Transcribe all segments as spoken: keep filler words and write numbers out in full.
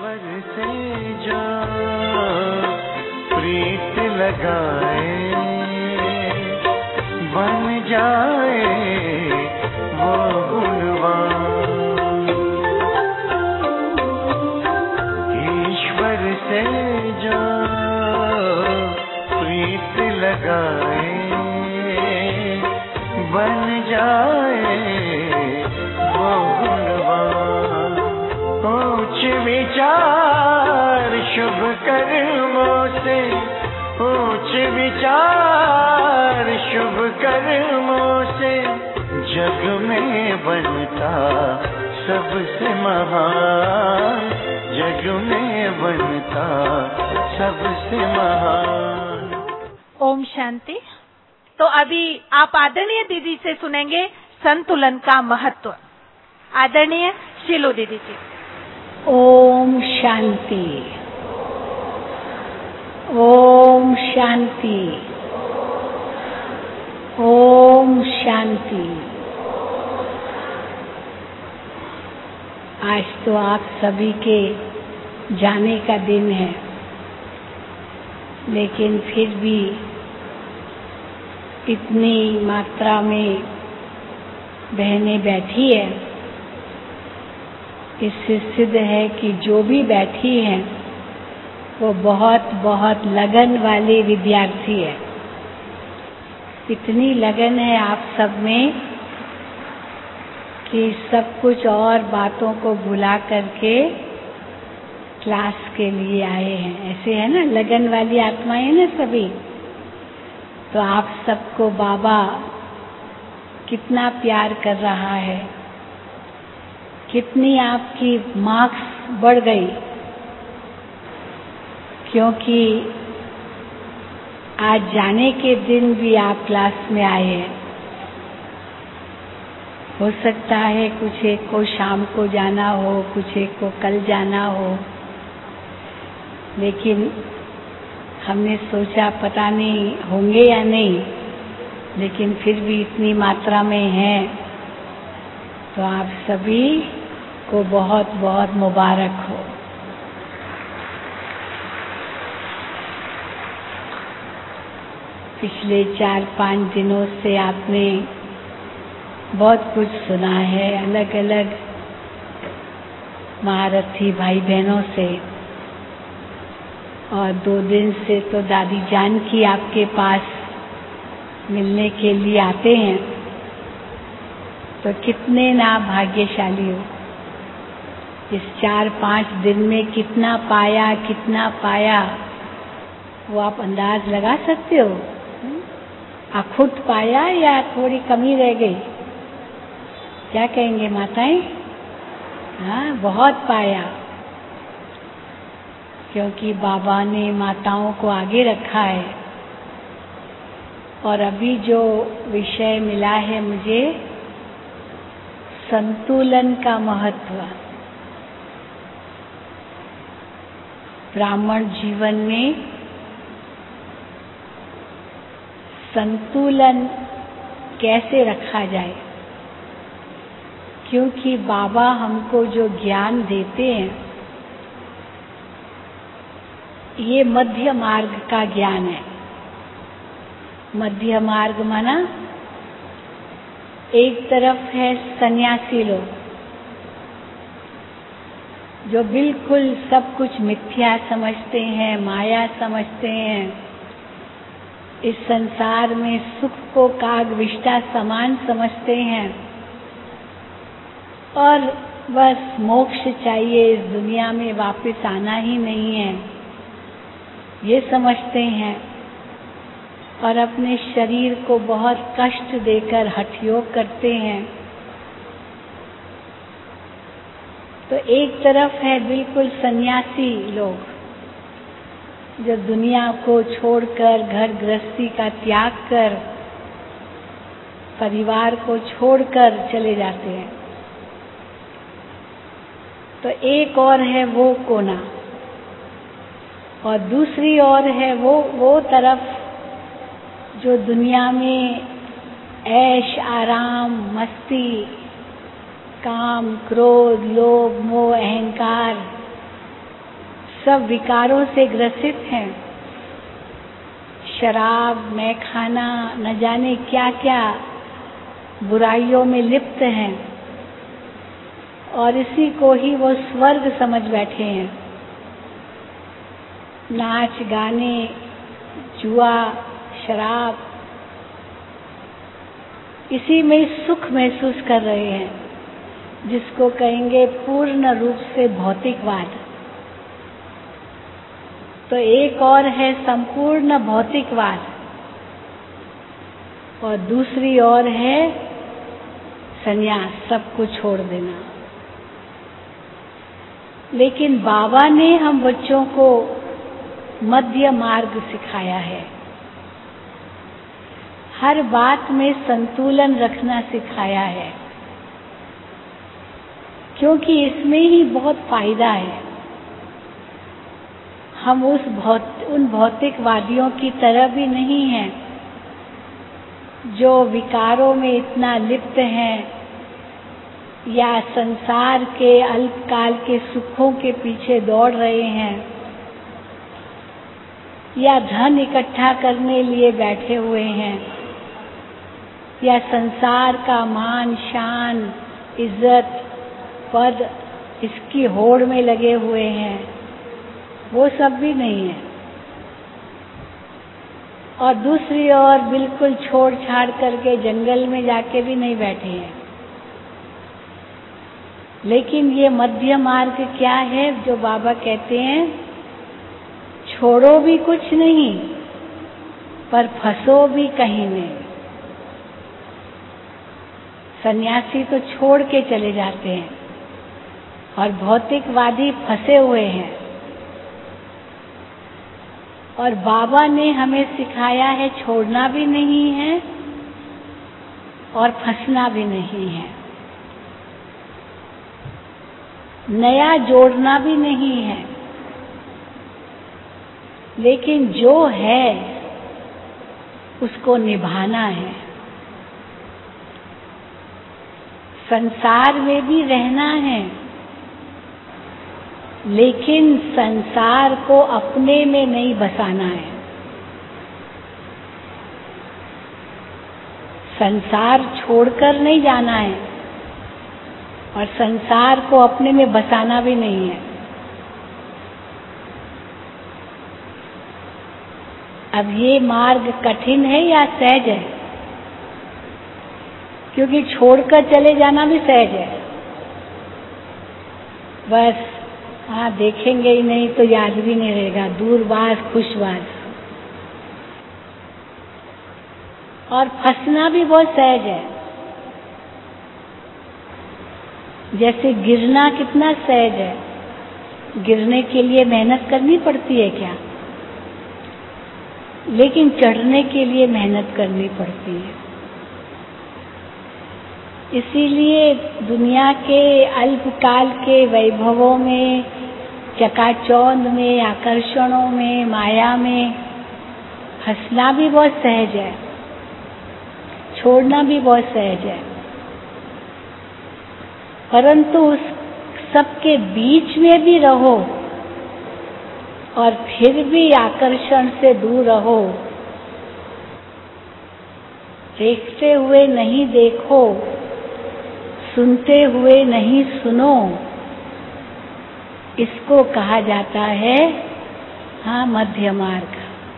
ईश्वर से जो प्रीत लगाए बन जाए वो गुणवान। ईश्वर से जो प्रीत लगाए बन जाए वो गुणवान। ऊंच विचार शुभ कर्मों से, ऊंच विचार शुभ कर्मों से जग में बनता सबसे महान, जग में बनता सबसे महान। ओम शांति। तो अभी आप आदरणीय दीदी से सुनेंगे संतुलन का महत्व। आदरणीय शीलू दीदी जी। ओम शांति, ओम शांति, ओम शांति। आज तो आप सभी के जाने का दिन है, लेकिन फिर भी इतनी मात्रा में बहनें बैठी है, इससे सिद्ध है कि जो भी बैठी हैं वो बहुत बहुत लगन वाले विद्यार्थी है। इतनी लगन है आप सब में कि सब कुछ और बातों को भुला करके क्लास के लिए आए हैं। ऐसे है ना, लगन वाली आत्माएं ना सभी। तो आप सबको बाबा कितना प्यार कर रहा है, कितनी आपकी मार्क्स बढ़ गई, क्योंकि आज जाने के दिन भी आप क्लास में आए हैं। हो सकता है कुछ एक को शाम को जाना हो, कुछ एक को कल जाना हो, लेकिन हमने सोचा पता नहीं होंगे या नहीं, लेकिन फिर भी इतनी मात्रा में हैं, तो आप सभी को बहुत बहुत मुबारक हो। पिछले चार पांच दिनों से आपने बहुत कुछ सुना है अलग अलग महारथी भाई बहनों से, और दो दिन से तो दादी जान की आपके पास मिलने के लिए आते हैं। तो कितने ना भाग्यशाली हो, इस चार पांच दिन में कितना पाया कितना पाया वो आप अंदाज लगा सकते हो? अखुट पाया या थोड़ी कमी रह गई? क्या कहेंगे माताएं? हाँ, बहुत पाया, क्योंकि बाबा ने माताओं को आगे रखा है। और अभी जो विषय मिला है मुझे, संतुलन का महत्व। ब्राह्मण जीवन में संतुलन कैसे रखा जाए, क्योंकि बाबा हमको जो ज्ञान देते हैं ये मध्य मार्ग का ज्ञान है। मध्य मार्ग माना एक तरफ है सन्यासी लोग जो बिल्कुल सब कुछ मिथ्या समझते हैं, माया समझते हैं, इस संसार में सुख को काग विष्टा समान समझते हैं और बस मोक्ष चाहिए, इस दुनिया में वापस आना ही नहीं है, ये समझते हैं। और अपने शरीर को बहुत कष्ट देकर हठयोग करते हैं। तो एक तरफ है बिल्कुल सन्यासी लोग जो दुनिया को छोड़कर, घर गृहस्थी का त्याग कर, परिवार को छोड़कर चले जाते हैं। तो एक और है वो कोना, और दूसरी ओर है वो वो तरफ जो दुनिया में ऐश आराम, मस्ती, काम, क्रोध, लोभ, मोह, अहंकार सब विकारों से ग्रसित हैं। शराब, मैखाना, न जाने क्या क्या बुराइयों में लिप्त हैं और इसी को ही वो स्वर्ग समझ बैठे हैं। नाच गाने, जुआ, शराब, इसी में सुख महसूस कर रहे हैं, जिसको कहेंगे पूर्ण रूप से भौतिकवाद। तो एक और है संपूर्ण भौतिकवाद और दूसरी ओर है संन्यास, सब कुछ छोड़ देना। लेकिन बाबा ने हम बच्चों को मध्य मार्ग सिखाया है। हर बात में संतुलन रखना सिखाया है, क्योंकि इसमें ही बहुत फायदा है। हम उस भौत उन भौतिकवादियों की तरह भी नहीं हैं जो विकारों में इतना लिप्त हैं या संसार के अल्पकाल के सुखों के पीछे दौड़ रहे हैं या धन इकट्ठा करने लिए बैठे हुए हैं या संसार का मान, शान, इज्जत, पद, इसकी होड़ में लगे हुए हैं। वो सब भी नहीं है। और दूसरी ओर बिल्कुल छोड़ छाड़ करके जंगल में जाके भी नहीं बैठे हैं। लेकिन ये मध्य मार्ग क्या है जो बाबा कहते हैं, छोड़ो भी कुछ नहीं पर फंसो भी कहीं नहीं। सन्यासी तो छोड़ के चले जाते हैं और भौतिकवादी फंसे हुए हैं। और बाबा ने हमें सिखाया है छोड़ना भी नहीं है और फंसना भी नहीं है, नया जोड़ना भी नहीं है। लेकिन जो है उसको निभाना है। संसार में भी रहना है, लेकिन संसार को अपने में नहीं बसाना है। संसार छोड़कर नहीं जाना है और संसार को अपने में बसाना भी नहीं है। अब ये मार्ग कठिन है या सहज है? क्योंकि छोड़कर चले जाना भी सहज है। बस हाँ, देखेंगे ही नहीं तो याद भी नहीं रहेगा, दूरबाज खुशबाज। और फंसना भी बहुत सहज है। जैसे गिरना कितना सहज है, गिरने के लिए मेहनत करनी पड़ती है क्या? लेकिन चढ़ने के लिए मेहनत करनी पड़ती है। इसीलिए दुनिया के अल्पकाल के वैभवों में, चकाचौंध में, आकर्षणों में, माया में फंसना भी बहुत सहज है, छोड़ना भी बहुत सहज है। परंतु उस सबके बीच में भी रहो और फिर भी आकर्षण से दूर रहो, देखते हुए नहीं देखो, सुनते हुए नहीं सुनो, इसको कहा जाता है हाँ मध्य मार्ग।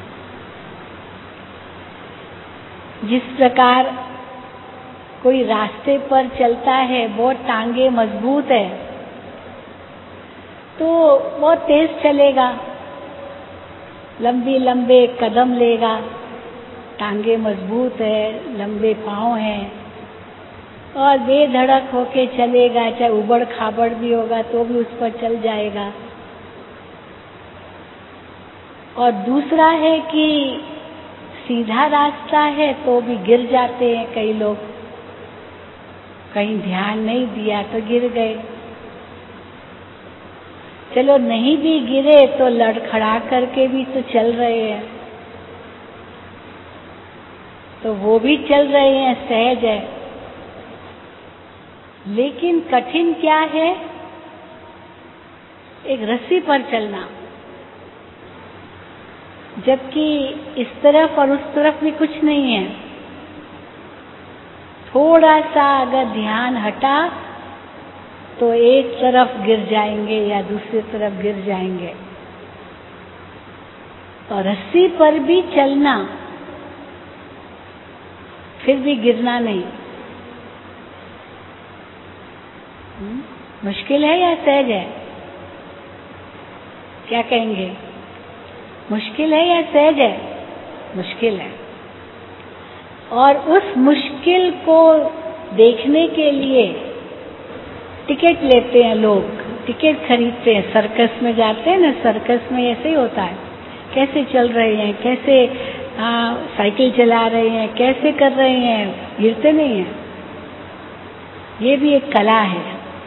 जिस प्रकार कोई रास्ते पर चलता है, बहुत टांगे मजबूत है तो बहुत तेज चलेगा, लंबी लंबे कदम लेगा, टांगे मजबूत है, लंबे पांव हैं और बेधड़क होके चलेगा। चाहे उबड़ खाबड़ भी होगा तो भी उस पर चल जाएगा। और दूसरा है कि सीधा रास्ता है तो भी गिर जाते हैं कई लोग, कहीं ध्यान नहीं दिया तो गिर गए। चलो नहीं भी गिरे तो लड़खड़ा करके भी तो चल रहे हैं, तो वो भी चल रहे हैं, सहज है। लेकिन कठिन क्या है? एक रस्सी पर चलना। जबकि इस तरफ और उस तरफ भी कुछ नहीं है। थोड़ा सा अगर ध्यान हटा तो एक तरफ गिर जाएंगे या दूसरी तरफ गिर जाएंगे। और रस्सी पर भी चलना, फिर भी गिरना नहीं। हुँ? मुश्किल है या सहज है? क्या कहेंगे? मुश्किल है या सहज है? मुश्किल है। और उस मुश्किल को देखने के लिए टिकट लेते हैं लोग, टिकट खरीदते हैं। सर्कस में जाते हैं ना, सर्कस में ऐसे ही होता है। कैसे चल रहे हैं, कैसे आ, साइकिल चला रहे हैं, कैसे कर रहे हैं, गिरते नहीं हैं। ये भी एक कला है।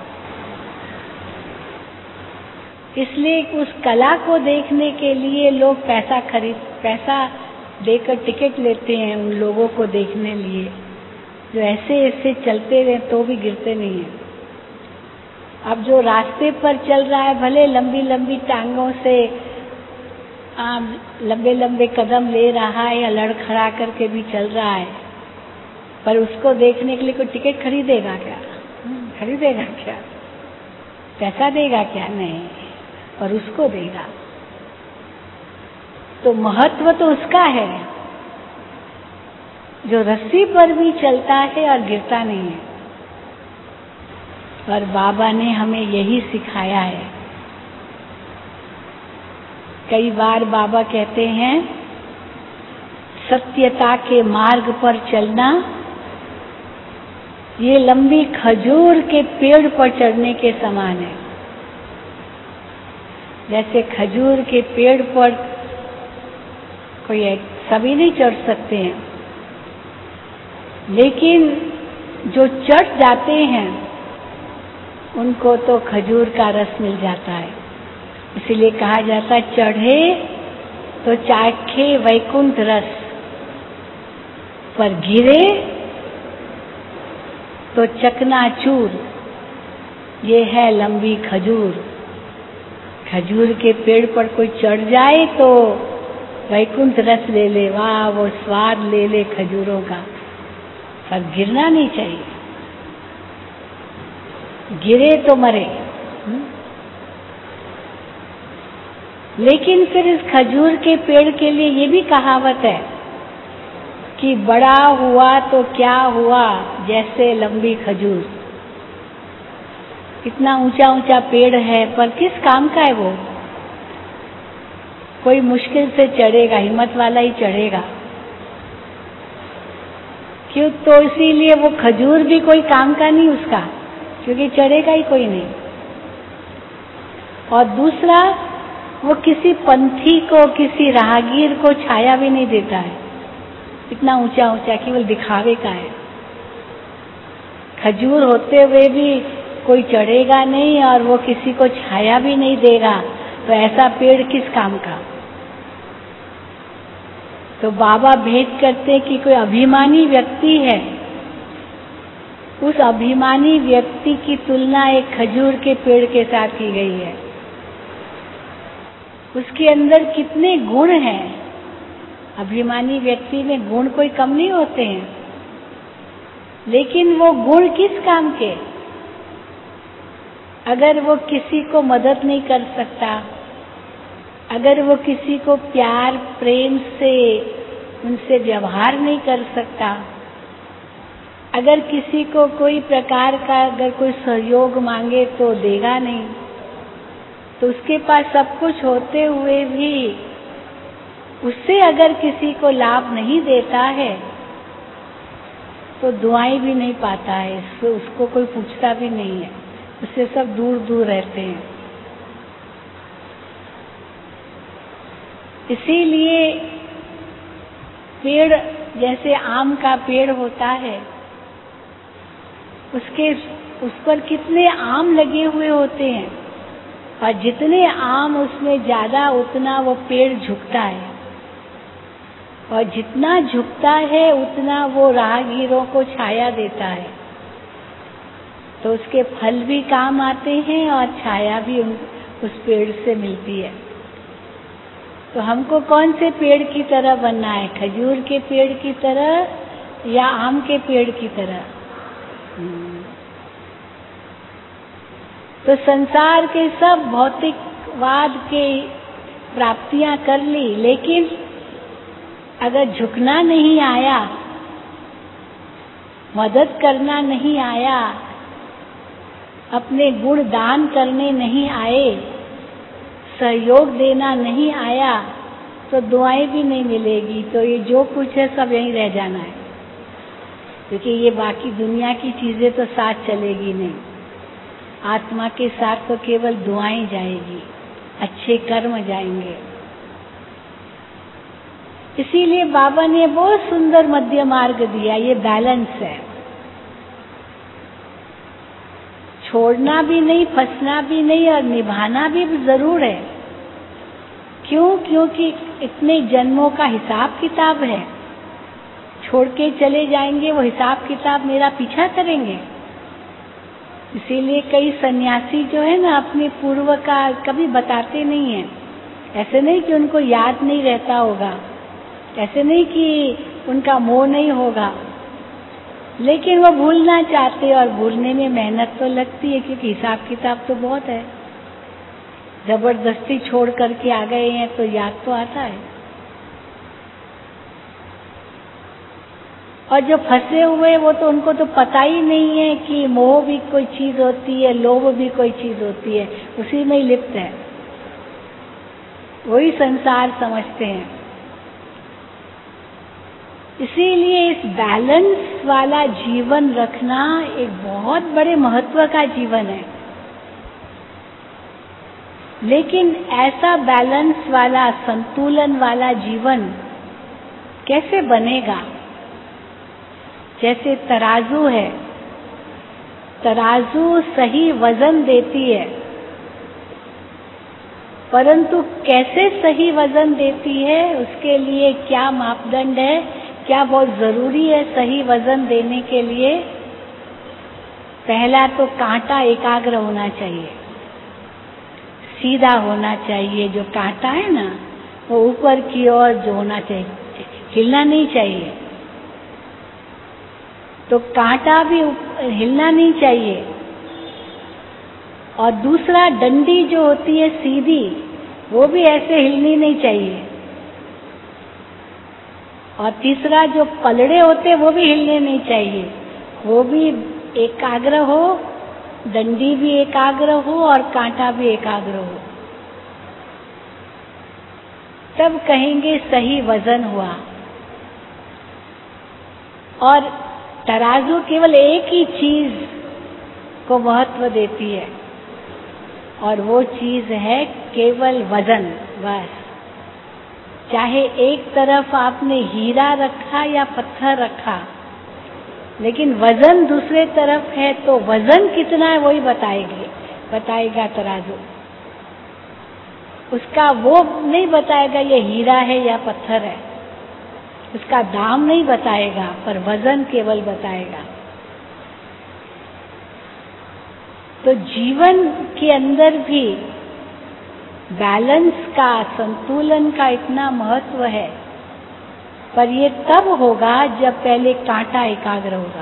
इसलिए उस कला को देखने के लिए लोग पैसा खरीद पैसा देकर टिकट लेते हैं उन लोगों को देखने लिए जो ऐसे ऐसे चलते रहे तो भी गिरते नहीं हैं। अब जो रास्ते पर चल रहा है, भले लंबी लंबी टांगों से लंबे लंबे कदम ले रहा है या लड़खड़ा करके भी चल रहा है, पर उसको देखने के लिए कोई टिकट खरीदेगा क्या? खरीदेगा क्या? पैसा देगा क्या? नहीं, और उसको देगा। तो महत्व तो उसका है जो रस्सी पर भी चलता है और गिरता नहीं है। और बाबा ने हमें यही सिखाया है। कई बार बाबा कहते हैं, सत्यता के मार्ग पर चलना ये लंबी खजूर के पेड़ पर चढ़ने के समान है। जैसे खजूर के पेड़ पर कोई एक सभी नहीं चढ़ सकते हैं, लेकिन जो चढ़ जाते हैं उनको तो खजूर का रस मिल जाता है। इसीलिए कहा जाता है, चढ़े तो चाखे वैकुंठ रस, पर गिरे तो चकनाचूर। ये है लंबी खजूर। खजूर के पेड़ पर कोई चढ़ जाए तो वैकुंठ रस ले ले, वाह वो स्वाद ले ले खजूरों का, पर गिरना नहीं चाहिए। गिरे तो मरे। लेकिन फिर इस खजूर के पेड़ के लिए ये भी कहावत है कि बड़ा हुआ तो क्या हुआ जैसे लंबी खजूर। इतना ऊंचा ऊंचा पेड़ है, पर किस काम का है वो? कोई मुश्किल से चढ़ेगा, हिम्मत वाला ही चढ़ेगा। क्यों? तो इसीलिए वो खजूर भी कोई काम का नहीं उसका, क्योंकि चढ़ेगा ही कोई नहीं। और दूसरा, वो किसी पंथी को, किसी राहगीर को छाया भी नहीं देता है। इतना ऊंचा ऊंचा केवल दिखावे का है। खजूर होते हुए भी कोई चढ़ेगा नहीं और वो किसी को छाया भी नहीं देगा, तो ऐसा पेड़ किस काम का? तो बाबा भेंट करते कि कोई अभिमानी व्यक्ति है, उस अभिमानी व्यक्ति की तुलना एक खजूर के पेड़ के साथ की गई है। उसके अंदर कितने गुण हैं। अभिमानी व्यक्ति में गुण कोई कम नहीं होते हैं, लेकिन वो गुण किस काम के? अगर वो किसी को मदद नहीं कर सकता, अगर वो किसी को प्यार प्रेम से उनसे व्यवहार नहीं कर सकता, अगर किसी को कोई प्रकार का अगर कोई सहयोग मांगे तो देगा नहीं, तो उसके पास सब कुछ होते हुए भी उससे अगर किसी को लाभ नहीं देता है तो दुआएं भी नहीं पाता है, इसको उसको कोई पूछता भी नहीं है, उससे सब दूर दूर रहते हैं। इसीलिए पेड़, जैसे आम का पेड़ होता है, उसके उस पर कितने आम लगे हुए होते हैं, और जितने आम उसमें ज्यादा उतना वो पेड़ झुकता है, और जितना झुकता है उतना वो राहगीरों को छाया देता है। तो उसके फल भी काम आते हैं और छाया भी उन, उस पेड़ से मिलती है। तो हमको कौन से पेड़ की तरह बनना है? खजूर के पेड़ की तरह या आम के पेड़ की तरह? तो संसार के सब भौतिकवाद के प्राप्तियां कर ली, लेकिन अगर झुकना नहीं आया, मदद करना नहीं आया, अपने गुण दान करने नहीं आए, सहयोग देना नहीं आया, तो दुआएं भी नहीं मिलेगी। तो ये जो कुछ है सब यहीं रह जाना है, क्योंकि ये बाकी दुनिया की चीजें तो साथ चलेगी नहीं। आत्मा के साथ तो केवल दुआएं जाएगी, अच्छे कर्म जाएंगे। इसीलिए बाबा ने बहुत सुंदर मध्य मार्ग दिया, ये बैलेंस है। छोड़ना भी नहीं, फंसना भी नहीं, और निभाना भी जरूर है। क्यों? क्योंकि इतने जन्मों का हिसाब किताब है। छोड़ के चले जाएंगे, वो हिसाब किताब मेरा पीछा करेंगे। इसीलिए कई सन्यासी जो है ना, अपने पूर्व का कभी बताते नहीं है। ऐसे नहीं कि उनको याद नहीं रहता होगा, ऐसे नहीं कि उनका मोह नहीं होगा, लेकिन वो भूलना चाहते, और भूलने में मेहनत तो लगती है, क्योंकि हिसाब किताब तो बहुत है। जबरदस्ती छोड़ करके आ गए हैं तो याद तो आता है। और जो फंसे हुए, वो तो उनको तो पता ही नहीं है कि मोह भी कोई चीज होती है, लोभ भी कोई चीज होती है, उसी में ही लिप्त है, वही संसार समझते हैं। इसीलिए इस बैलेंस वाला जीवन रखना एक बहुत बड़े महत्व का जीवन है। लेकिन ऐसा बैलेंस वाला, संतुलन वाला जीवन कैसे बनेगा? जैसे तराजू है, तराजू सही वजन देती है, परंतु कैसे सही वजन देती है, उसके लिए क्या मापदंड है, क्या बहुत जरूरी है सही वजन देने के लिए? पहला तो कांटा एकाग्र होना चाहिए, सीधा होना चाहिए। जो कांटा है ना, वो ऊपर की ओर जो होना चाहिए, हिलना नहीं चाहिए। तो कांटा भी हिलना नहीं चाहिए। और दूसरा, डंडी जो होती है सीधी, वो भी ऐसे हिलनी नहीं चाहिए। और तीसरा, जो पलड़े होते हैं वो भी हिलने नहीं चाहिए, वो भी एकाग्र हो, डंडी भी एकाग्र हो और कांटा भी एकाग्र हो, तब कहेंगे सही वजन हुआ। और तराजू केवल एक ही चीज को महत्व देती है, और वो चीज है केवल वजन, बस। चाहे एक तरफ आपने हीरा रखा या पत्थर रखा, लेकिन वजन दूसरे तरफ है, तो वजन कितना है वही बताएगी बताएगा तराजू। उसका वो नहीं बताएगा ये हीरा है या पत्थर है, उसका दाम नहीं बताएगा, पर वजन केवल बताएगा। तो जीवन के अंदर भी बैलेंस का, संतुलन का इतना महत्व है, पर ये तब होगा जब पहले कांटा एकाग्र होगा।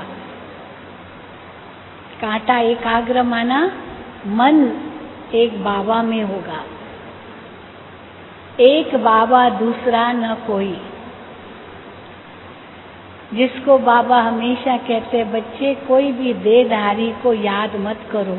कांटा एकाग्र माना मन एक बाबा में होगा, एक बाबा दूसरा न कोई। जिसको बाबा हमेशा कहते हैं, बच्चे कोई भी देहधारी को याद मत करो,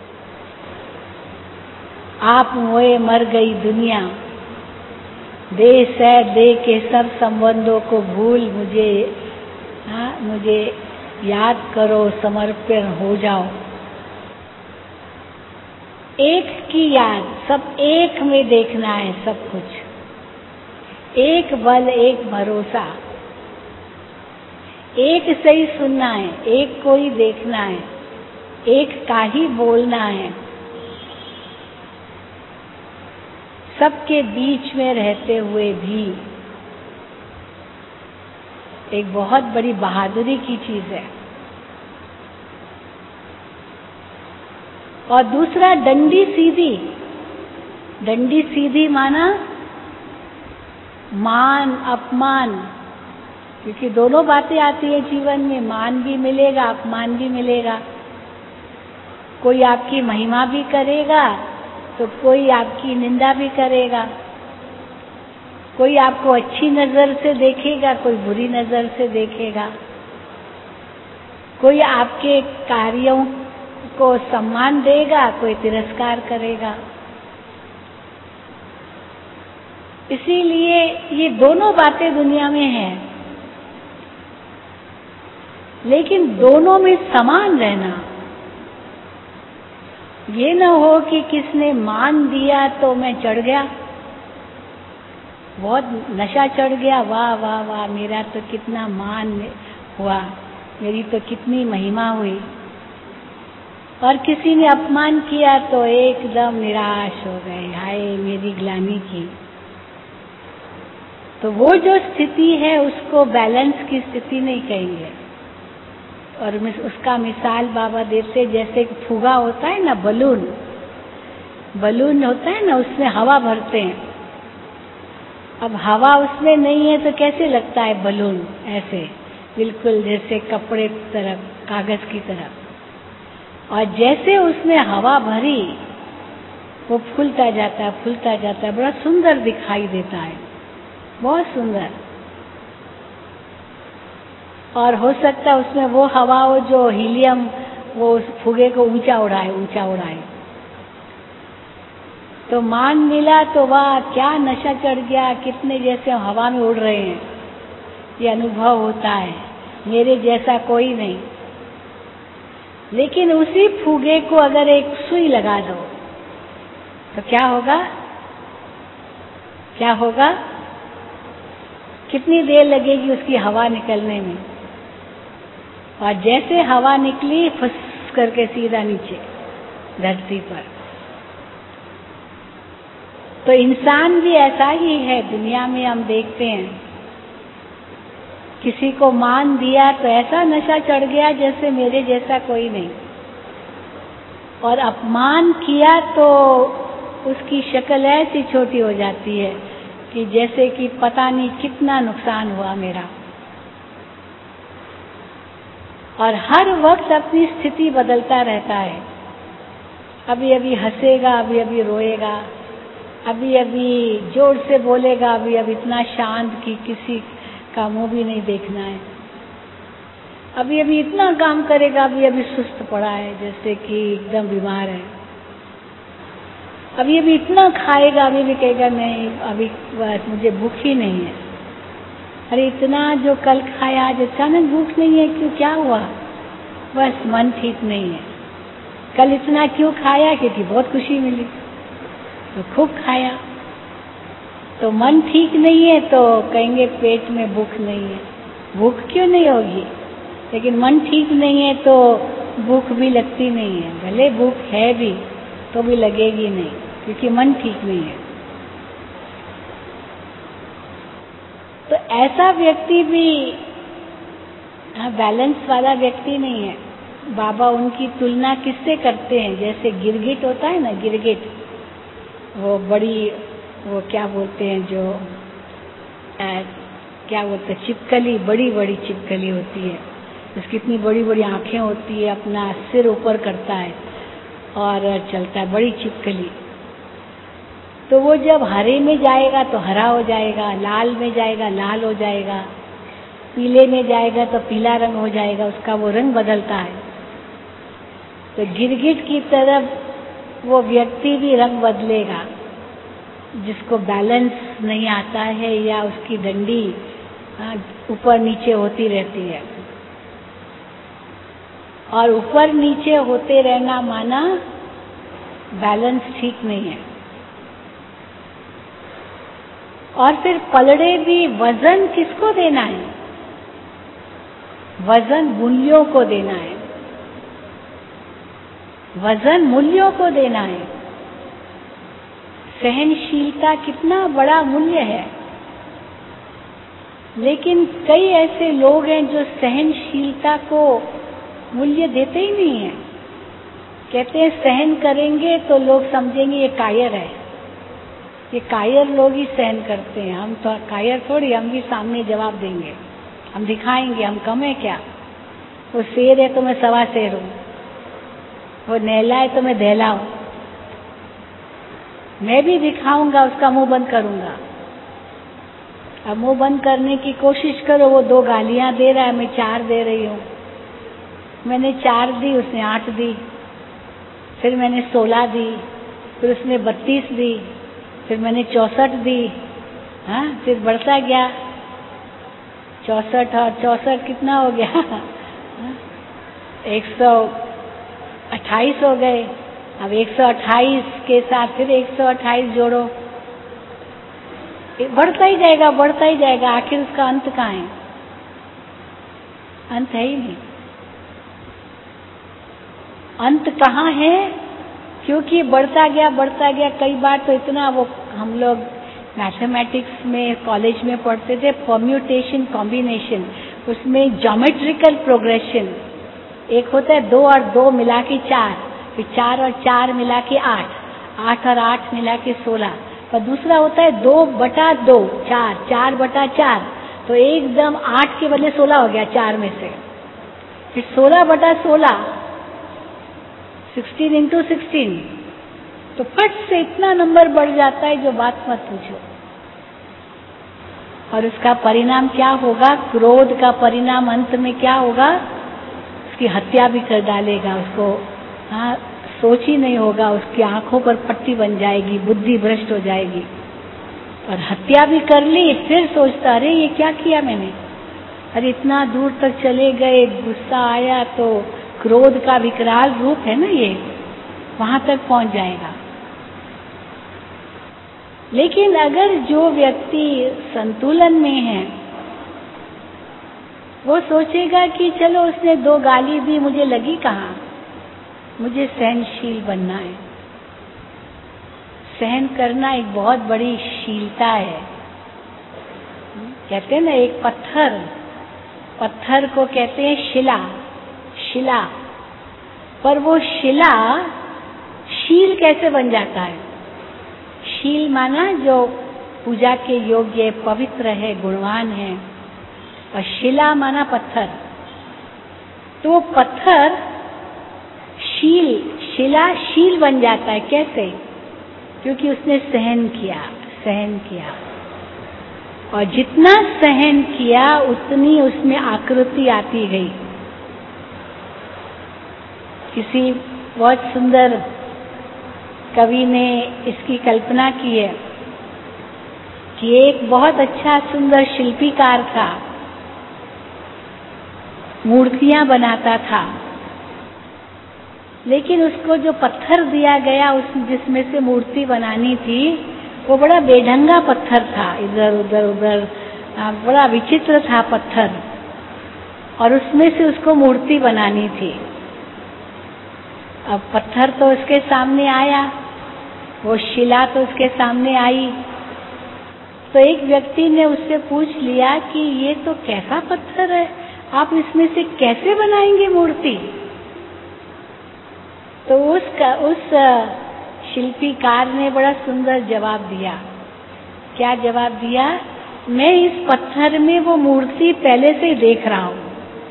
आप मोए मर गई दुनिया, दे से दे के सब संबंधों को भूल मुझे, हाँ मुझे याद करो, समर्पण हो जाओ। एक की याद, सब एक में देखना है, सब कुछ एक बल, एक भरोसा, एक से ही सुनना है, एक को ही देखना है, एक का ही बोलना है। सबके बीच में रहते हुए भी एक बहुत बड़ी बहादुरी की चीज है। और दूसरा, डंडी सीधी। डंडी सीधी माना मान अपमान, क्योंकि दोनों बातें आती है जीवन में, मान भी मिलेगा अपमान भी मिलेगा। कोई आपकी महिमा भी करेगा तो कोई आपकी निंदा भी करेगा। कोई आपको अच्छी नजर से देखेगा, कोई बुरी नजर से देखेगा। कोई आपके कार्यों को सम्मान देगा, कोई तिरस्कार करेगा। इसीलिए ये दोनों बातें दुनिया में हैं, लेकिन दोनों में समान रहना। ये न हो कि किसने मान दिया तो मैं चढ़ गया, बहुत नशा चढ़ गया, वाह वाह वाह मेरा तो कितना मान हुआ, मेरी तो कितनी महिमा हुई। और किसी ने अपमान किया तो एकदम निराश हो गए, हाय मेरी ग्लानि की। तो वो जो स्थिति है उसको बैलेंस की स्थिति नहीं कहेंगे। और उसका मिसाल बाबा देते, जैसे फुगा होता है ना, बलून बलून होता है ना, उसमें हवा भरते हैं। अब हवा उसमें नहीं है तो कैसे लगता है बलून, ऐसे बिल्कुल जैसे कपड़े की तरह, कागज की तरह। और जैसे उसमें हवा भरी वो फूलता जाता है फूलता जाता है, बड़ा सुंदर दिखाई देता है, बहुत सुंदर। और हो सकता है उसमें वो हवा हो जो हीलियम वो उस फुगे को ऊंचा उड़ाए ऊंचा उड़ाए। तो मान मिला तो वाह क्या नशा चढ़ गया, कितने जैसे हवा में उड़ रहे हैं, ये अनुभव होता है, मेरे जैसा कोई नहीं। लेकिन उसी फुगे को अगर एक सुई लगा दो तो क्या होगा, क्या होगा? कितनी देर लगेगी उसकी हवा निकलने में, और जैसे हवा निकली फुस करके सीधा नीचे धरती पर। तो इंसान भी ऐसा ही है, दुनिया में हम देखते हैं, किसी को मान दिया तो ऐसा नशा चढ़ गया जैसे मेरे जैसा कोई नहीं, और अपमान किया तो उसकी शक्ल ऐसी छोटी हो जाती है कि जैसे कि पता नहीं कितना नुकसान हुआ मेरा। और हर वक्त अपनी स्थिति बदलता रहता है, अभी अभी हंसेगा, अभी अभी रोएगा, अभी अभी जोर से बोलेगा, अभी अभी इतना शांत कि किसी का मुंह भी नहीं देखना है, अभी अभी इतना काम करेगा, अभी अभी सुस्त पड़ा है जैसे कि एकदम बीमार है, अभी अभी इतना खाएगा, अभी भी कहेगा नहीं अभी बस मुझे भूख ही नहीं है। अरे इतना जो कल खाया आज अचानक भूख नहीं है, क्यों, क्या हुआ? बस मन ठीक नहीं है। कल इतना क्यों खाया? क्योंकि बहुत खुशी मिली तो खूब खाया। तो मन ठीक नहीं है तो कहेंगे पेट में भूख नहीं है। भूख क्यों नहीं होगी? लेकिन मन ठीक नहीं है तो भूख भी लगती नहीं है, भले भूख है भी तो भी लगेगी नहीं, क्योंकि मन ठीक नहीं है। तो ऐसा व्यक्ति भी बैलेंस वाला व्यक्ति नहीं है। बाबा उनकी तुलना किससे करते हैं? जैसे गिरगिट होता है ना, गिरगिट, वो बड़ी, वो क्या बोलते हैं जो आ, क्या बोलते हैं, छिपकली, बड़ी बड़ी छिपकली होती है, उसकी इतनी बड़ी बड़ी आंखें होती है, अपना सिर ऊपर करता है और चलता है, बड़ी छिपकली। तो वो जब हरे में जाएगा तो हरा हो जाएगा, लाल में जाएगा लाल हो जाएगा, पीले में जाएगा तो पीला रंग हो जाएगा, उसका वो रंग बदलता है। तो गिरगिट की तरफ वो व्यक्ति भी रंग बदलेगा जिसको बैलेंस नहीं आता है, या उसकी डंडी ऊपर नीचे होती रहती है। और ऊपर नीचे होते रहना माना बैलेंस ठीक नहीं है। और फिर पलड़े भी वजन किसको देना है? वजन मूल्यों को देना है, वजन मूल्यों को देना है। सहनशीलता कितना बड़ा मूल्य है, लेकिन कई ऐसे लोग हैं जो सहनशीलता को मूल्य देते ही नहीं है। कहते हैं सहन करेंगे तो लोग समझेंगे ये कायर है, ये कायर लोग ही सहन करते हैं, हम तो कायर थोड़ी, हम भी सामने जवाब देंगे, हम दिखाएंगे हम कम है क्या। वो शेर है तो मैं सवा शेर हूँ, वो नैला है तो मैं धैला हूँ। मैं भी दिखाऊंगा, उसका मुंह बंद करूंगा। अब मुंह बंद करने की कोशिश करो, वो दो गालियां दे रहा है, मैं चार दे रही हूँ। मैंने चार दी, उसने आठ दी, फिर मैंने सोलह दी, फिर उसने बत्तीस दी, फिर मैंने चौसठ दी। हाँ, फिर बढ़ता गया, चौसठ और चौसठ कितना हो गया एक सौ अट्ठाईस हो गए। अब एक सौ अट्ठाईस के साथ फिर एक सौ अट्ठाईस जोड़ो, बढ़ता ही जाएगा, बढ़ता ही जाएगा। आखिर उसका अंत कहाँ है? अंत है ही नहीं। अंत कहाँ है? क्योंकि बढ़ता गया बढ़ता गया। कई बार तो इतना, वो हम लोग मैथमेटिक्स में कॉलेज में पढ़ते थे, परम्यूटेशन कॉम्बिनेशन, उसमें ज्योमेट्रिकल प्रोग्रेशन। एक होता है दो और दो मिला के चार, फिर चार और चार मिला के आठ, आठ और आठ मिला के सोलह, और दूसरा होता है दो बटा दो चार, चार बटा चार, तो एकदम आठ के बदले सोलह हो गया चार में से। फिर सोलह बटा सोलह, सिक्सटीन इंटू सिक्सटीन, तो फट से इतना नंबर बढ़ जाता है जो बात मत पूछो। और उसका परिणाम क्या होगा? क्रोध का परिणाम अंत में क्या होगा? उसकी हत्या भी कर डालेगा उसको। हाँ, सोच ही नहीं होगा, उसकी आंखों पर पट्टी बन जाएगी, बुद्धि भ्रष्ट हो जाएगी। और हत्या भी कर ली, फिर सोचता अरे ये क्या किया मैंने, अरे इतना दूर तक चले गए, गुस्सा आया, तो क्रोध का विकराल रूप है ना ये, वहां तक पहुंच जाएगा। लेकिन अगर जो व्यक्ति संतुलन में है, वो सोचेगा कि चलो उसने दो गाली दी, मुझे लगी कहाँ, मुझे सहनशील बनना है। सहन करना एक बहुत बड़ी शीलता है। कहते हैं ना, एक पत्थर, पत्थर को कहते हैं शिला, शिला, पर वो शिला शील कैसे बन जाता है? शील माना जो पूजा के योग्य, पवित्र है, गुणवान है, और शिला माना पत्थर। तो वो पत्थर शील, शिला शील बन जाता है। कैसे? क्योंकि उसने सहन किया, सहन किया, और जितना सहन किया उतनी उसमें आकृति आती गई। किसी बहुत सुंदर कवि ने इसकी कल्पना की है कि एक बहुत अच्छा सुंदर शिल्पीकार था, मूर्तियां बनाता था, लेकिन उसको जो पत्थर दिया गया, उस जिसमें से मूर्ति बनानी थी, वो बड़ा बेढंगा पत्थर था, इधर उधर उधर बड़ा विचित्र था पत्थर, और उसमें से उसको मूर्ति बनानी थी। अब पत्थर तो उसके सामने आया, वो शिला तो उसके सामने आई, तो एक व्यक्ति ने उससे पूछ लिया कि ये तो कैसा पत्थर है, आप इसमें से कैसे बनाएंगे मूर्ति? तो उसका उस शिल्पीकार ने बड़ा सुंदर जवाब दिया। क्या जवाब दिया? मैं इस पत्थर में वो मूर्ति पहले से ही देख रहा हूँ,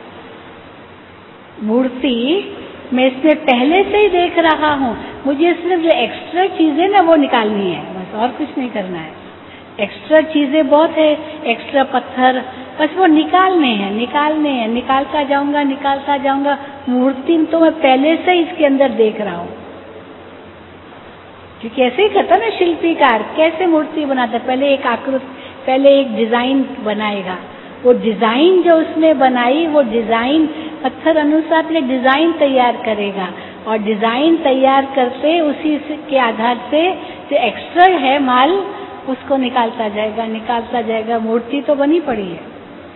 मूर्ति मैं इसमें पहले से ही देख रहा हूँ, मुझे सिर्फ जो एक्स्ट्रा चीजें ना वो निकालनी है, बस और कुछ नहीं करना है। एक्स्ट्रा चीजें बहुत है, एक्स्ट्रा पत्थर, बस वो निकालने हैं, निकालने हैं, निकालता जाऊंगा, निकालता जाऊंगा। मूर्ति तो मैं पहले से ही इसके अंदर देख रहा हूँ। क्योंकि ऐसे ही करता ना शिल्पीकार, कैसे मूर्ति बनाता, पहले एक आकृति, पहले एक डिजाइन बनाएगा, वो डिजाइन जो उसने बनाई, वो डिजाइन पत्थर अनुसार अपने डिजाइन तैयार करेगा, और डिजाइन तैयार करते उसी के आधार से जो एक्स्ट्रा है माल, उसको निकालता जाएगा, निकालता जाएगा, मूर्ति तो बनी पड़ी है।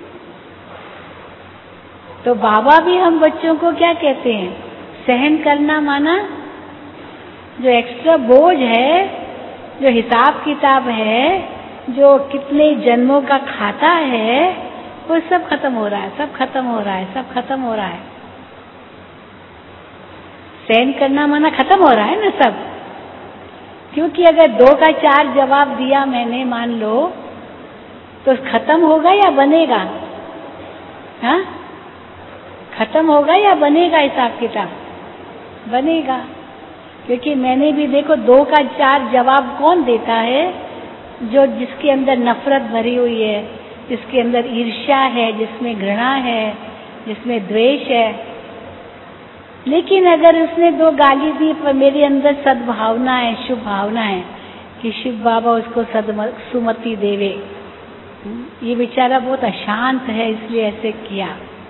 तो बाबा भी हम बच्चों को क्या कहते हैं? सहन करना माना जो एक्स्ट्रा बोझ है, जो हिसाब किताब है, जो कितने जन्मों का खाता है, वो सब खत्म हो रहा है, सब खत्म हो रहा है, सब खत्म हो रहा है। सहन करना माना खत्म हो रहा है ना सब। क्योंकि अगर दो का चार जवाब दिया मैंने, मान लो, तो खत्म होगा या बनेगा? हाँ, खत्म होगा या बनेगा हिसाब किताब? बनेगा। क्योंकि मैंने भी देखो दो का चार जवाब कौन देता है? जो जिसके अंदर नफरत भरी हुई है, जिसके अंदर ईर्ष्या है, जिसमें घृणा है, जिसमें द्वेष है। लेकिन अगर उसने दो गाली दी पर मेरे अंदर सद्भावना है, शुभ भावना है कि शिव बाबा उसको सद सुमति देवे, ये बेचारा बहुत अशांत है इसलिए ऐसे किया,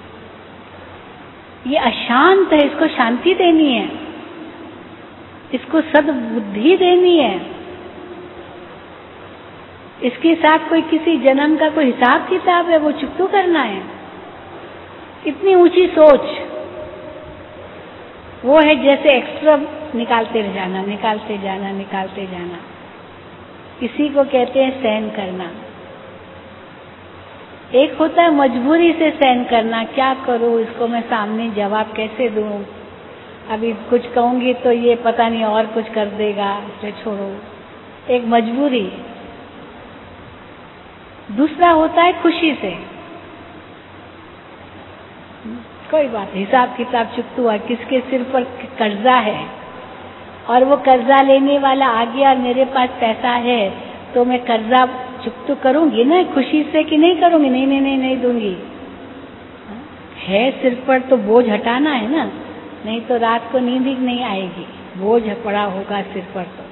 ये अशांत है, इसको शांति देनी है, इसको सद्बुद्धि देनी है, इसके साथ कोई किसी जन्म का कोई हिसाब किताब है वो चुकतू करना है। इतनी ऊंची सोच वो है जैसे एक्स्ट्रा निकालते जाना, निकालते जाना, निकालते जाना। इसी को कहते हैं सहन करना। एक होता है मजबूरी से सहन करना, क्या करूं, इसको मैं सामने जवाब कैसे दूं, अभी कुछ कहूंगी तो ये पता नहीं और कुछ कर देगा, इसलिए छोड़ो, एक मजबूरी। दूसरा होता है खुशी से, कोई बात, हिसाब किताब चुकतू हुआ, किसके सिर पर कर्जा है और वो कर्जा लेने वाला आ गया और मेरे पास पैसा है तो मैं कर्जा चुकतू करूंगी ना खुशी से कि नहीं करूंगी? नहीं नहीं नहीं नहीं दूंगी। है सिर पर तो बोझ हटाना है ना, नहीं तो रात को नींद ही नहीं आएगी, बोझ पड़ा होगा सिर पर। तो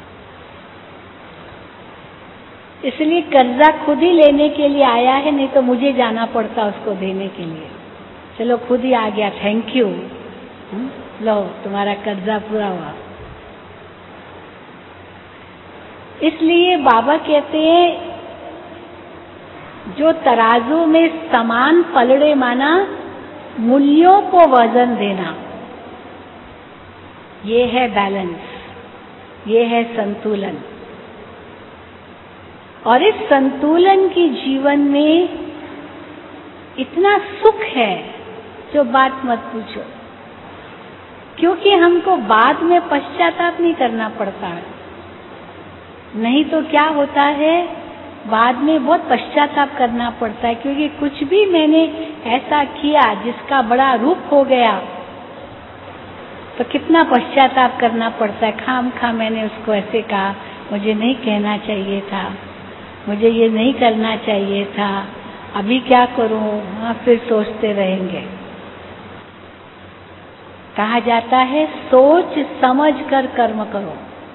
इसलिए कर्जा खुद ही लेने के लिए आया है, नहीं तो मुझे जाना पड़ता उसको देने के लिए। चलो खुद ही आ गया, थैंक यू, लो तुम्हारा कर्जा पूरा हुआ। इसलिए बाबा कहते हैं जो तराजू में समान पलड़े, माना मूल्यों को वजन देना, ये है बैलेंस, ये है संतुलन। और इस संतुलन की जीवन में इतना सुख है जो बात मत पूछो, क्योंकि हमको बाद में पश्चाताप नहीं करना पड़ता है। नहीं तो क्या होता है, बाद में बहुत पश्चाताप करना पड़ता है, क्योंकि कुछ भी मैंने ऐसा किया जिसका बड़ा रूप हो गया तो कितना पश्चाताप करना पड़ता है। खाम खा मैंने उसको ऐसे कहा, मुझे नहीं कहना चाहिए था, मुझे ये नहीं करना चाहिए था, अभी क्या करूं? हाँ, फिर सोचते रहेंगे। कहा जाता है सोच समझ कर कर्म करो,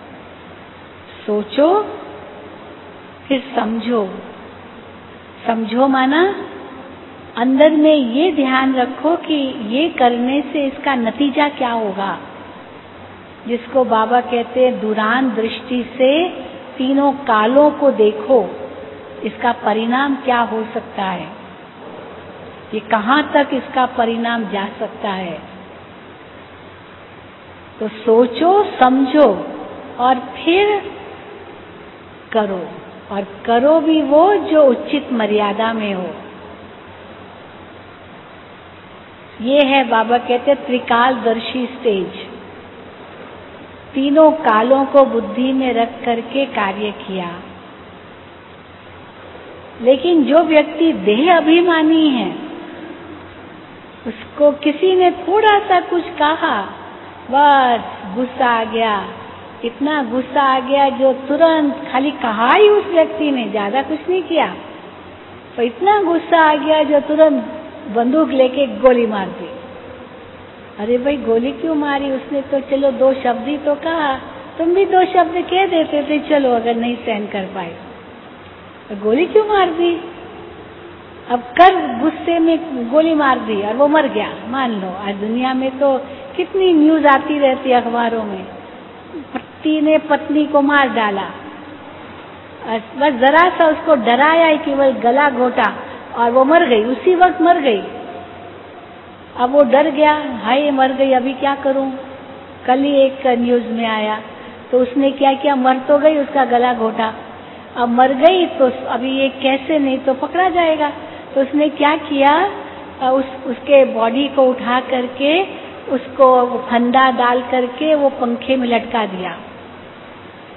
सोचो फिर समझो। समझो माना अंदर में ये ध्यान रखो कि ये करने से इसका नतीजा क्या होगा, जिसको बाबा कहते हैं दूरान दृष्टि से तीनों कालों को देखो, इसका परिणाम क्या हो सकता है, ये कहाँ तक इसका परिणाम जा सकता है। तो सोचो समझो और फिर करो, और करो भी वो जो उचित मर्यादा में हो। ये है बाबा कहते त्रिकालदर्शी स्टेज, तीनों कालों को बुद्धि में रख करके कार्य किया। लेकिन जो व्यक्ति देह अभिमानी है, उसको किसी ने थोड़ा सा कुछ कहा, बस गुस्सा आ गया, इतना गुस्सा आ गया जो तुरंत, खाली कहा ही उस व्यक्ति ने, ज्यादा कुछ नहीं किया, तो इतना गुस्सा आ गया जो तुरंत बंदूक लेके गोली मार दी। अरे भाई गोली क्यों मारी? उसने तो चलो दो शब्द ही तो कहा, तुम भी दो शब्द कह देते थे, चलो अगर नहीं सहन कर पाए तो गोली क्यों मार दी? अब कर गुस्से में गोली मार दी और वो मर गया, मान लो। आज दुनिया में तो कितनी न्यूज आती रहती है अखबारों में, पति ने पत्नी को मार डाला, बस जरा सा उसको डराया, केवल गला घोटा और वो मर गई, उसी वक्त मर गई। अब वो डर गया, हाय मर गई, अभी क्या करूं? कल ही एक न्यूज में आया, तो उसने क्या किया, मर तो गई, उसका गला घोटा, अब मर गई तो अभी ये कैसे, नहीं तो पकड़ा जाएगा। तो उसने क्या किया, उस उसके बॉडी को उठा करके उसको फंदा डाल करके वो पंखे में लटका दिया।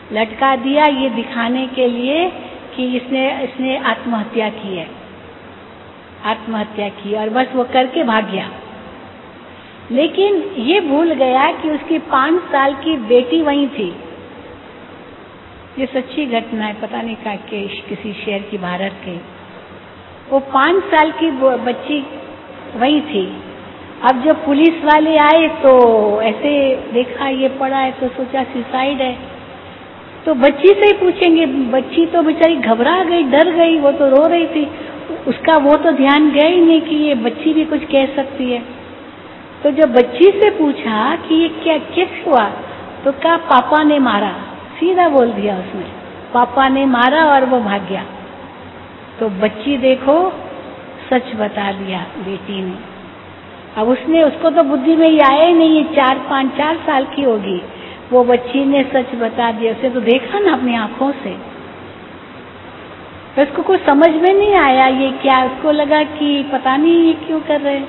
लटका दिया ये दिखाने के लिए कि इसने इसने आत्महत्या की है, आत्महत्या की, और बस वो करके भाग गया। लेकिन ये भूल गया कि उसकी पांच साल की बेटी वहीं थी। ये सच्ची घटना है, पता नहीं का के किसी शहर की, भारत के। वो पांच साल की बच्ची वहीं थी। अब जब पुलिस वाले आए तो ऐसे देखा ये पड़ा है तो सोचा सुसाइड है। तो बच्ची से ही पूछेंगे, बच्ची तो बेचारी घबरा गई, डर गई, वो तो रो रही थी, उसका वो तो ध्यान गया ही नहीं कि ये बच्ची भी कुछ कह सकती है। तो जब बच्ची से पूछा कि ये क्या किस हुआ, तो कहा पापा ने मारा, सीधा बोल दिया उसने, पापा ने मारा और वो भाग गया। तो बच्ची देखो सच बता दिया बेटी ने। अब उसने, उसको तो बुद्धि में ही आया ही नहीं, ये चार पांच चार साल की होगी, वो बच्ची ने सच बता दिया। उसे तो देखा ना अपनी आंखों से, तो उसको कुछ समझ में नहीं आया ये क्या, उसको लगा कि पता नहीं ये क्यों कर रहे।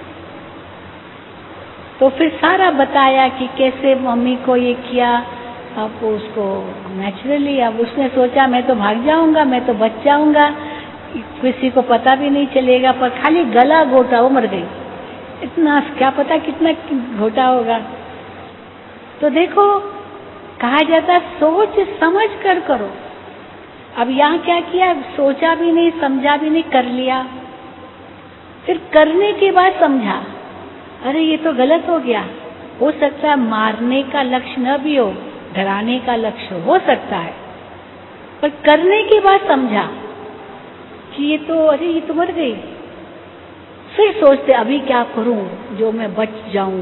तो फिर सारा बताया कि कैसे मम्मी को ये किया। अब उसको नेचुरली, अब उसने सोचा मैं तो भाग जाऊंगा, मैं तो बच जाऊंगा, किसी को पता भी नहीं चलेगा, पर खाली गला घोटा, वो मर गई। इतना क्या पता कितना घोटा होगा। तो देखो, कहा जाता सोच समझ कर करो। अब यहाँ क्या किया, सोचा भी नहीं, समझा भी नहीं, कर लिया। फिर करने के बाद समझा, अरे ये तो गलत हो गया। हो सकता है मारने का लक्ष्य न भी हो, डराने का लक्ष्य हो सकता है, पर करने के बाद समझा कि ये तो, अरे ये तो मर गई। फिर सोचते अभी क्या करूं जो मैं बच जाऊं।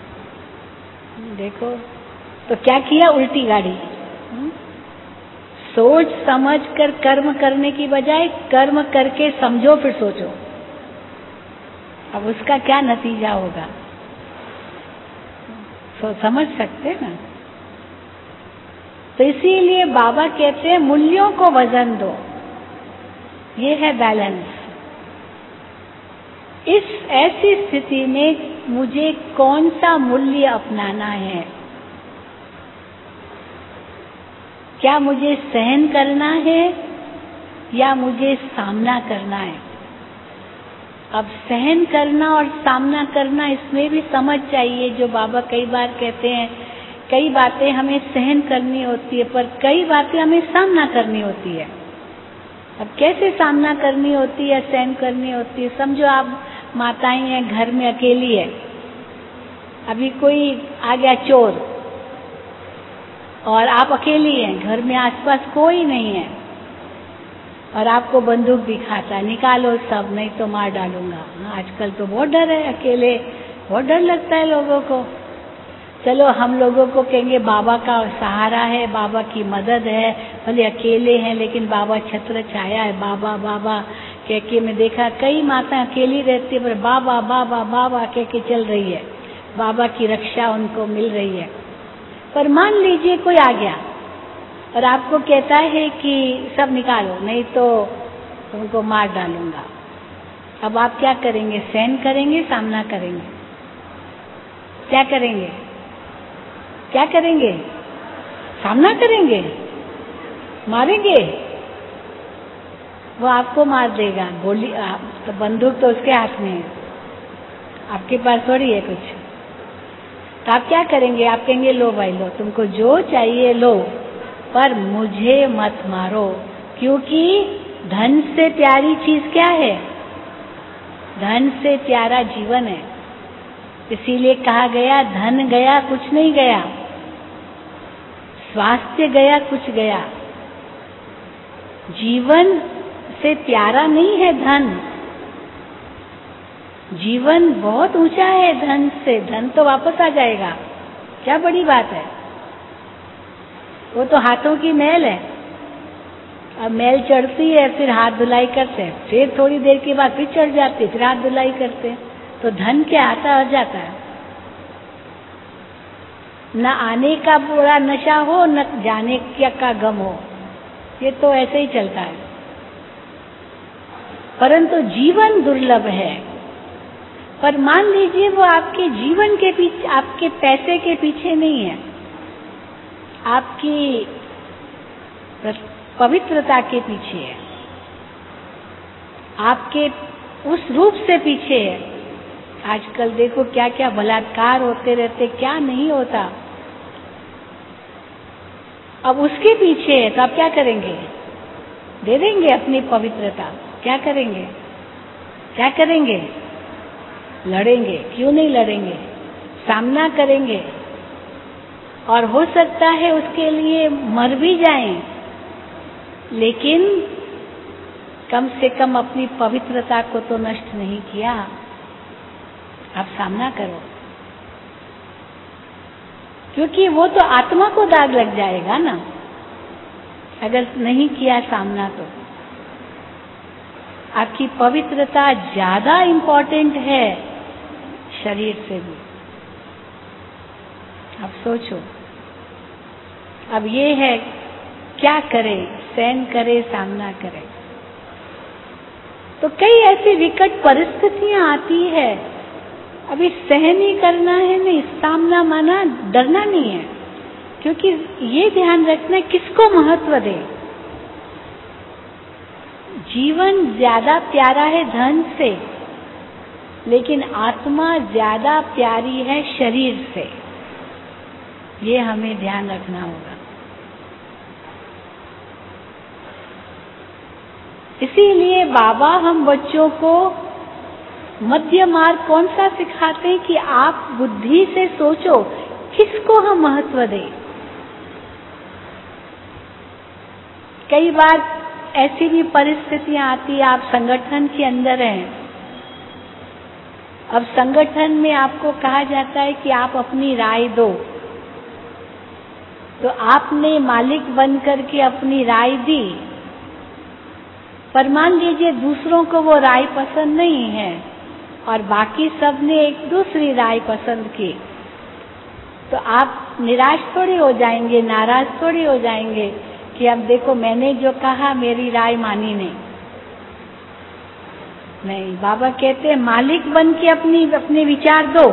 देखो तो क्या किया, उल्टी गाड़ी। सोच समझ कर कर्म करने की बजाय कर्म करके समझो फिर सोचो, अब उसका क्या नतीजा होगा, तो समझ सकते हैं ना। तो इसीलिए बाबा कहते हैं मूल्यों को वजन दो, ये है बैलेंस। इस ऐसी स्थिति में मुझे कौन सा मूल्य अपनाना है, क्या मुझे सहन करना है या मुझे सामना करना है। अब सहन करना और सामना करना, इसमें भी समझ चाहिए। जो बाबा कई बार कहते हैं, कई बातें हमें सहन करनी होती है, पर कई बातें हमें सामना करनी होती है। अब कैसे सामना करनी होती है, सहन करनी होती है। समझो आप माताएं हैं, घर में अकेली है, अभी कोई आ गया चोर और आप अकेली हैं, घर में आसपास कोई नहीं है, और आपको बंदूक दिखाता है, निकालो सब नहीं तो मार डालूंगा। आजकल तो बहुत डर है, अकेले बहुत डर लगता है लोगों को। चलो हम लोगों को कहेंगे बाबा का सहारा है, बाबा की मदद है, भले अकेले हैं लेकिन बाबा छत्र छाया है, बाबा बाबा कह के। मैं देखा कई माता अकेली रहती है पर बाबा बाबा बाबा कह के चल रही है, बाबा की रक्षा उनको मिल रही है। पर मान लीजिए कोई आ गया और आपको कहता है कि सब निकालो नहीं तो तुमको मार डालूंगा। अब आप क्या करेंगे, सहन करेंगे, सामना करेंगे, क्या करेंगे, क्या करेंगे, सामना करेंगे, मारेंगे, वो आपको मार देगा। गोली आप, तो बंदूक तो उसके हाथ में है, आपके पास थोड़ी है कुछ। तो आप क्या करेंगे, आप कहेंगे लो भाई लो, तुमको जो चाहिए लो, पर मुझे मत मारो, क्योंकि धन से प्यारी चीज क्या है, धन से प्यारा जीवन है। इसीलिए कहा गया धन गया कुछ नहीं गया, स्वास्थ्य गया कुछ गया। जीवन से प्यारा नहीं है धन, जीवन बहुत ऊंचा है धन से। धन तो वापस आ जाएगा, क्या बड़ी बात है, वो तो हाथों की मैल है। अब मैल चढ़ती है फिर हाथ धुलाई करते हैं, फिर थोड़ी देर के बाद फिर चढ़ जाती है, फिर हाथ धुलाई करते हैं। तो धन क्या आता आ जाता है, न आने का पूरा नशा हो न जाने का गम हो, ये तो ऐसे ही चलता है। परंतु जीवन दुर्लभ है। पर मान लीजिए वो आपके जीवन के पीछे, आपके पैसे के पीछे नहीं है, आपकी पवित्रता के पीछे है, आपके उस रूप से पीछे है। आजकल देखो क्या क्या बलात्कार होते रहते, क्या नहीं होता। अब उसके पीछे है तो आप क्या करेंगे? दे देंगे अपनी पवित्रता? क्या करेंगे? क्या करेंगे? लड़ेंगे। क्यों नहीं लड़ेंगे? सामना करेंगे, और हो सकता है उसके लिए मर भी जाएं, लेकिन कम से कम अपनी पवित्रता को तो नष्ट नहीं किया। आप सामना करो, क्योंकि वो तो आत्मा को दाग लग जाएगा ना अगर नहीं किया सामना। तो आपकी पवित्रता ज्यादा इम्पोर्टेंट है शरीर से भी। अब सोचो, अब ये है क्या करें? सहन करे, सामना करे। तो कई ऐसी विकट परिस्थितियां आती है, अभी सहन ही करना है, नहीं सामना माना डरना नहीं है। क्योंकि ये ध्यान रखना किसको महत्व दे। जीवन ज्यादा प्यारा है धन से, लेकिन आत्मा ज्यादा प्यारी है शरीर से। ये हमें ध्यान रखना होगा। इसीलिए बाबा हम बच्चों को मध्य मार्ग कौन सा सिखाते हैं कि आप बुद्धि से सोचो किसको हम महत्व दें। कई बार ऐसी भी परिस्थितियां आती है, आप संगठन के अंदर हैं, अब संगठन में आपको कहा जाता है कि आप अपनी राय दो, तो आपने मालिक बनकर के अपनी राय दी, पर मान लीजिए दूसरों को वो राय पसंद नहीं है और बाकी सब ने एक दूसरी राय पसंद की, तो आप निराश थोड़ी हो जाएंगे, नाराज थोड़ी हो जाएंगे कि अब देखो मैंने जो कहा मेरी राय मानी नहीं। नहीं, बाबा कहते हैं मालिक बन के अपनी अपने विचार दो,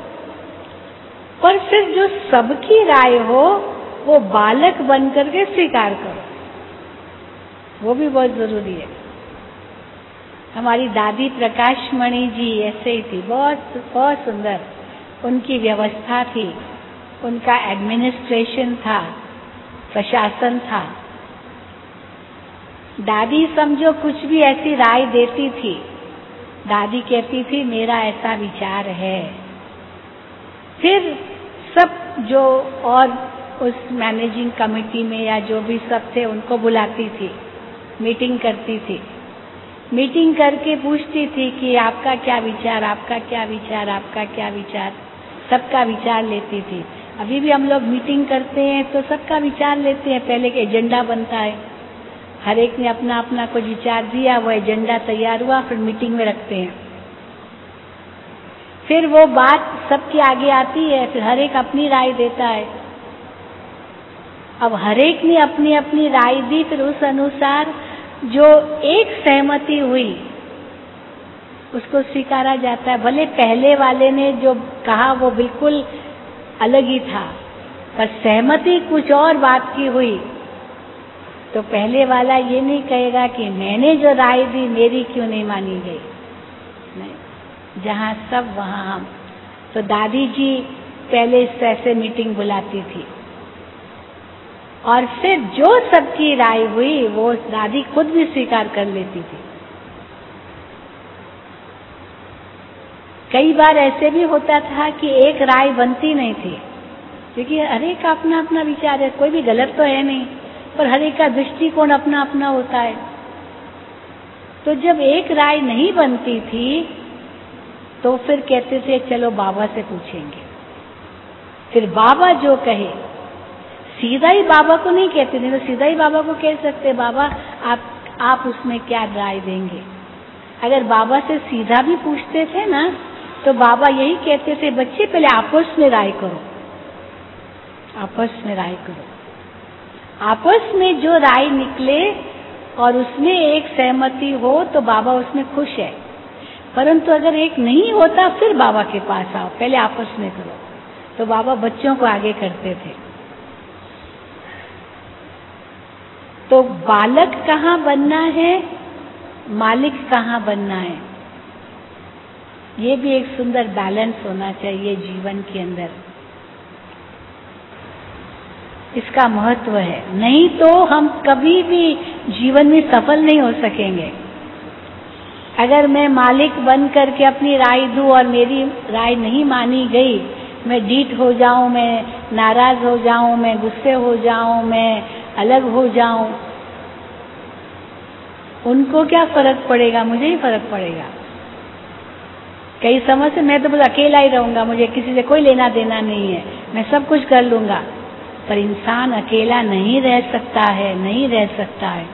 पर फिर जो सबकी राय हो वो बालक बन करके स्वीकार करो, वो भी बहुत जरूरी है। हमारी दादी प्रकाशमणि जी ऐसे ही थी, बहुत बहुत सुंदर उनकी व्यवस्था थी, उनका एडमिनिस्ट्रेशन था, प्रशासन था। दादी समझो कुछ भी ऐसी राय देती थी, दादी कहती थी मेरा ऐसा विचार है। फिर सब जो और उस मैनेजिंग कमेटी में या जो भी सब थे उनको बुलाती थी, मीटिंग करती थी, मीटिंग करके पूछती थी कि आपका क्या विचार, आपका क्या विचार, आपका क्या विचार, सबका विचार लेती थी। अभी भी हम लोग मीटिंग करते हैं तो सबका विचार लेते हैं, पहले एक एजेंडा बनता है, हर एक ने अपना अपना कुछ विचार दिया, वो एजेंडा तैयार हुआ, फिर मीटिंग में रखते हैं। फिर वो बात सबके आगे आती है, फिर हर एक अपनी राय देता है। अब हर एक ने अपनी अपनी राय दी, फिर उस अनुसार जो एक सहमति हुई उसको स्वीकारा जाता है। भले पहले वाले ने जो कहा वो बिल्कुल अलग ही था, पर सहमति कुछ और बात की हुई तो पहले वाला ये नहीं कहेगा कि मैंने जो राय दी मेरी क्यों नहीं मानी गई। नहीं, जहाँ सब वहाँ हम। तो दादी जी पहले ऐसे मीटिंग बुलाती थी और फिर जो सबकी राय हुई वो दादी खुद भी स्वीकार कर लेती थी। कई बार ऐसे भी होता था कि एक राय बनती नहीं थी, क्योंकि हर एक का अपना अपना विचार है, कोई भी गलत तो है नहीं, पर हर एक का दृष्टिकोण अपना अपना होता है। तो जब एक राय नहीं बनती थी तो फिर कहते थे चलो बाबा से पूछेंगे। फिर बाबा जो कहे, सीधा ही बाबा को नहीं कहते थे, तो सीधा ही बाबा को कह सकते बाबा आप आप उसमें क्या राय देंगे। अगर बाबा से सीधा भी पूछते थे ना तो बाबा यही कहते थे बच्चे पहले आपस में राय करो, आपस में राय करो। आपस में जो राय निकले और उसमें एक सहमति हो तो बाबा उसमें खुश है, परंतु अगर एक नहीं होता फिर बाबा के पास आओ, पहले आपस में करो। तो बाबा बच्चों को आगे करते थे। तो बालक कहाँ बनना है, मालिक कहाँ बनना है, ये भी एक सुंदर बैलेंस होना चाहिए जीवन के अंदर। इसका महत्व है, नहीं तो हम कभी भी जीवन में सफल नहीं हो सकेंगे। अगर मैं मालिक बन करके अपनी राय दूं और मेरी राय नहीं मानी गई, मैं डीठ हो जाऊं, मैं नाराज हो जाऊं, मैं गुस्से हो जाऊं, मैं अलग हो जाऊं, उनको क्या फर्क पड़ेगा, मुझे ही फर्क पड़ेगा। कई समय से मैं तो बस अकेला ही रहूंगा, मुझे किसी से कोई लेना देना नहीं है, मैं सब कुछ कर लूंगा। पर इंसान अकेला नहीं रह सकता है, नहीं रह सकता है।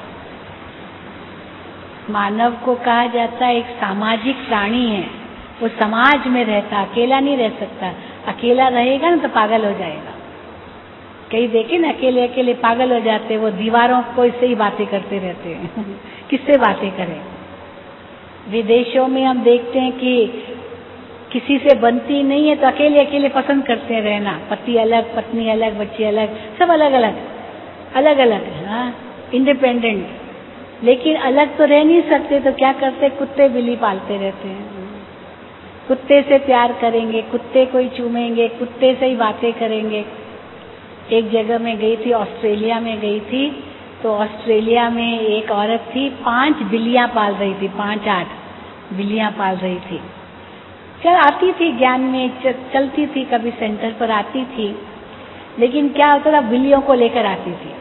मानव को कहा जाता है एक सामाजिक प्राणी है, वो समाज में रहता, अकेला नहीं रह सकता। अकेला रहेगा ना तो पागल हो जाएगा। कई देखे ना अकेले अकेले पागल हो जाते, वो दीवारों को इससे ही बातें करते रहते हैं किससे बातें करें। विदेशों में हम देखते हैं कि किसी से बनती नहीं है तो अकेले अकेले पसंद करते हैं रहना, पति अलग, पत्नी अलग, बच्चे अलग, सब अलग अलग अलग अलग, हाँ, इंडिपेंडेंट। लेकिन अलग तो रह नहीं सकते, तो क्या करते, कुत्ते बिल्ली पालते रहते हैं। कुत्ते से प्यार करेंगे, कुत्ते को ही चूमेंगे, कुत्ते से ही बातें करेंगे। एक जगह में गई थी, ऑस्ट्रेलिया में गई थी, तो ऑस्ट्रेलिया में एक औरत थी, पांच बिल्लियां पाल रही थी, पांच आठ बिल्लियां पाल रही थी। चल आती थी ज्ञान में, चलती थी, कभी सेंटर पर आती थी, लेकिन क्या होता था, बिल्लियों को लेकर आती थी।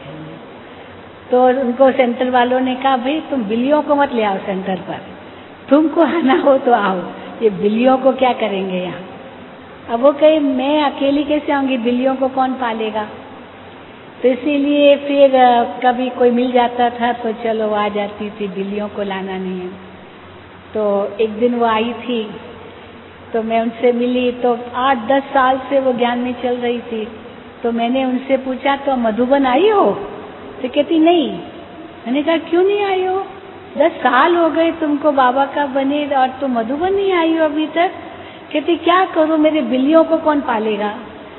तो उनको सेंटर वालों ने कहा, भाई तुम बिल्लियों को मत ले आओ सेंटर पर, तुमको आना हो तो आओ, ये बिल्लियों को क्या करेंगे यहाँ। अब वो कहे मैं अकेली कैसे आऊंगी, बिल्लियों को कौन पालेगा। तो इसीलिए फिर कभी कोई मिल जाता था तो चलो आ जाती थी, बिल्लियों को लाना नहीं है। तो एक दिन वो आई थी, तो मैं उनसे मिली, तो आठ दस साल से वो ज्ञान में चल रही थी। तो मैंने उनसे पूछा, तो मधुबन आई हो? तो कहती नहीं। मैंने कहा क्यों नहीं आई हो, दस साल हो गए तुमको बाबा का बने और तुम मधुबन नहीं आई हो अभी तक। कहती क्या करूं, मेरी बिल्लियों को कौन पालेगा,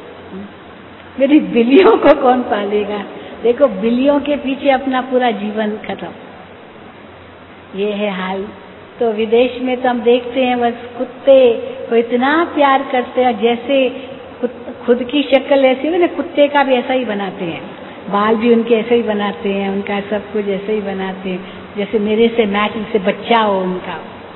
मेरी बिल्लियों को कौन पालेगा। देखो बिल्लियों के पीछे अपना पूरा जीवन खत्म, ये है हाल। तो विदेश में तो हम देखते हैं बस कुत्ते को इतना प्यार करते हैं, जैसे खुद की शक्ल ऐसी हो ना, कुत्ते का भी ऐसा ही बनाते हैं, बाल भी उनके ऐसे ही बनाते हैं, उनका सब कुछ ऐसे ही बनाते हैं, जैसे मेरे से मैच, जैसे बच्चा हो उनका।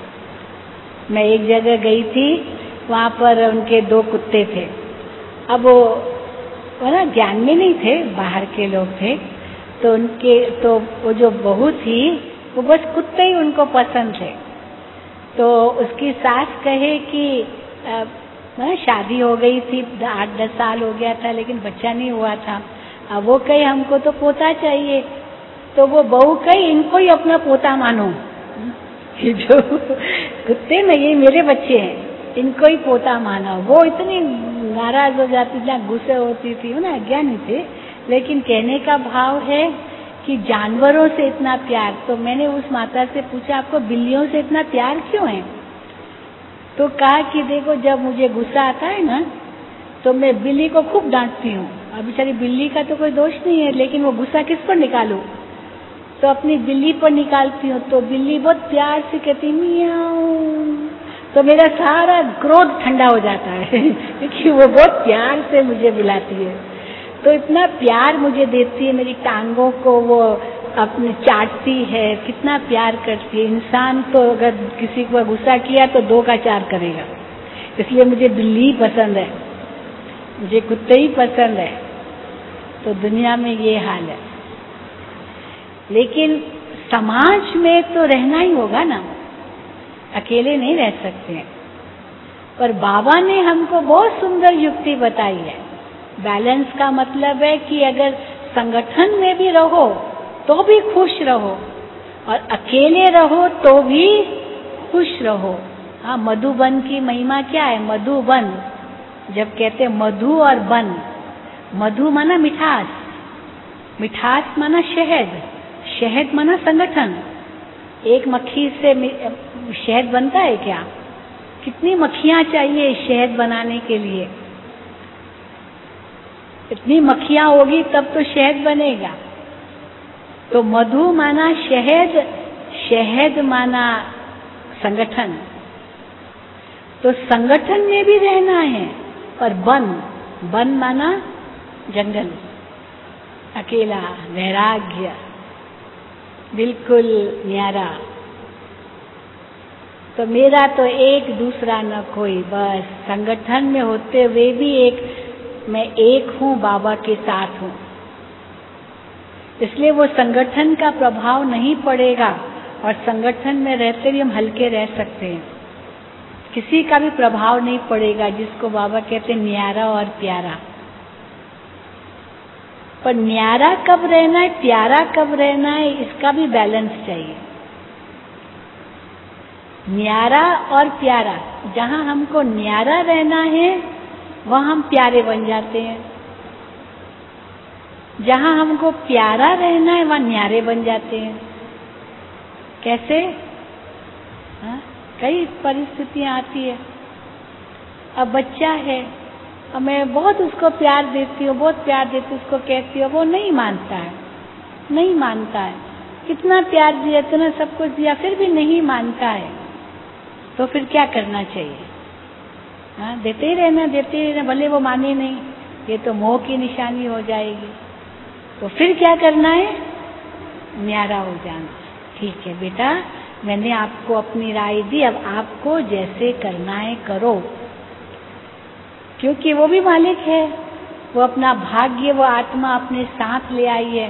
मैं एक जगह गई थी, वहाँ पर उनके दो कुत्ते थे। अब वो वो ना ज्ञान में नहीं थे, बाहर के लोग थे। तो उनके तो वो जो बहू थी वो बस कुत्ते ही उनको पसंद थे। तो उसकी सास कहे कि आ, शादी हो गई थी, आठ दस साल हो गया था, लेकिन बच्चा नहीं हुआ था। अब वो कहे हमको तो पोता चाहिए। तो वो बहू कही इनको ही अपना पोता मानो, जो कुत्ते में ये मेरे बच्चे हैं, इनको ही पोता माना। वो इतनी नाराज हो जाती थी, गुस्से होती थी, ना अज्ञानी थे, लेकिन कहने का भाव है कि जानवरों से इतना प्यार। तो मैंने उस माता से पूछा आपको बिल्लियों से इतना प्यार क्यों है। तो कहा कि देखो जब मुझे गुस्सा आता है ना, तो मैं बिल्ली को खूब डांटती हूँ। अब बेचारी बिल्ली का तो कोई दोष नहीं है, लेकिन वो गुस्सा किस पर निकालूं, तो अपनी बिल्ली पर निकालती हूँ। तो बिल्ली बहुत प्यार से कहती मियाऊ, तो मेरा सारा क्रोध ठंडा हो जाता है क्योंकि वो बहुत प्यार से मुझे बुलाती है। तो इतना प्यार मुझे देती है, मेरी टांगों को वो अपने चाटती है, कितना प्यार करती है। इंसान तो अगर किसी को गुस्सा किया तो दो का चार करेगा, इसलिए मुझे बिल्ली पसंद है, मुझे कुत्ते ही पसंद है। तो दुनिया में ये हाल है, लेकिन समाज में तो रहना ही होगा ना, अकेले नहीं रह सकते। पर बाबा ने हमको बहुत सुंदर युक्ति बताई है। बैलेंस का मतलब है कि अगर संगठन में भी रहो तो भी खुश रहो, और अकेले रहो तो भी खुश रहो। हाँ, मधुबन की महिमा क्या है, मधुबन जब कहते मधु और बन, मधु माना मिठास, मिठास माना शहद, शहद माना संगठन। एक मक्खी से शहद बनता है क्या, कितनी मक्खियां चाहिए शहद बनाने के लिए, इतनी मक्खियां होगी तब तो शहद बनेगा। तो मधु माना शहद, शहद माना संगठन। तो संगठन में भी रहना है, पर वन, वन माना जंगल, अकेला, वैराग्य, बिल्कुल न्यारा। तो मेरा तो एक दूसरा न कोई, बस संगठन में होते हुए भी एक, मैं एक हूँ, बाबा के साथ हूँ। इसलिए वो संगठन का प्रभाव नहीं पड़ेगा और संगठन में रहते भी हम हल्के रह सकते हैं। किसी का भी प्रभाव नहीं पड़ेगा, जिसको बाबा कहते हैं न्यारा और प्यारा। पर न्यारा कब रहना है, प्यारा कब रहना है, इसका भी बैलेंस चाहिए। न्यारा और प्यारा, जहां हमको न्यारा रहना है वहां हम प्यारे बन जाते हैं, जहां हमको प्यारा रहना है वहां न्यारे बन जाते हैं। कैसे? हा? कई परिस्थितियां आती है। अब बच्चा है, अब मैं बहुत उसको प्यार देती हूँ, बहुत प्यार देती हूँ, उसको कहती हूँ, वो नहीं मानता है, नहीं मानता है। कितना प्यार दिया, इतना सब कुछ दिया, फिर भी नहीं मानता है। तो फिर क्या करना चाहिए? हाँ, देते ही रहना, देते ही रहना, भले वो माने नहीं, ये तो मोह की निशानी हो जाएगी। तो फिर क्या करना है? न्यारा हो जाना। ठीक है बेटा, मैंने आपको अपनी राय दी, अब आपको जैसे करना है करो, क्योंकि वो भी मालिक है, वो अपना भाग्य, वो आत्मा अपने साथ ले आई है।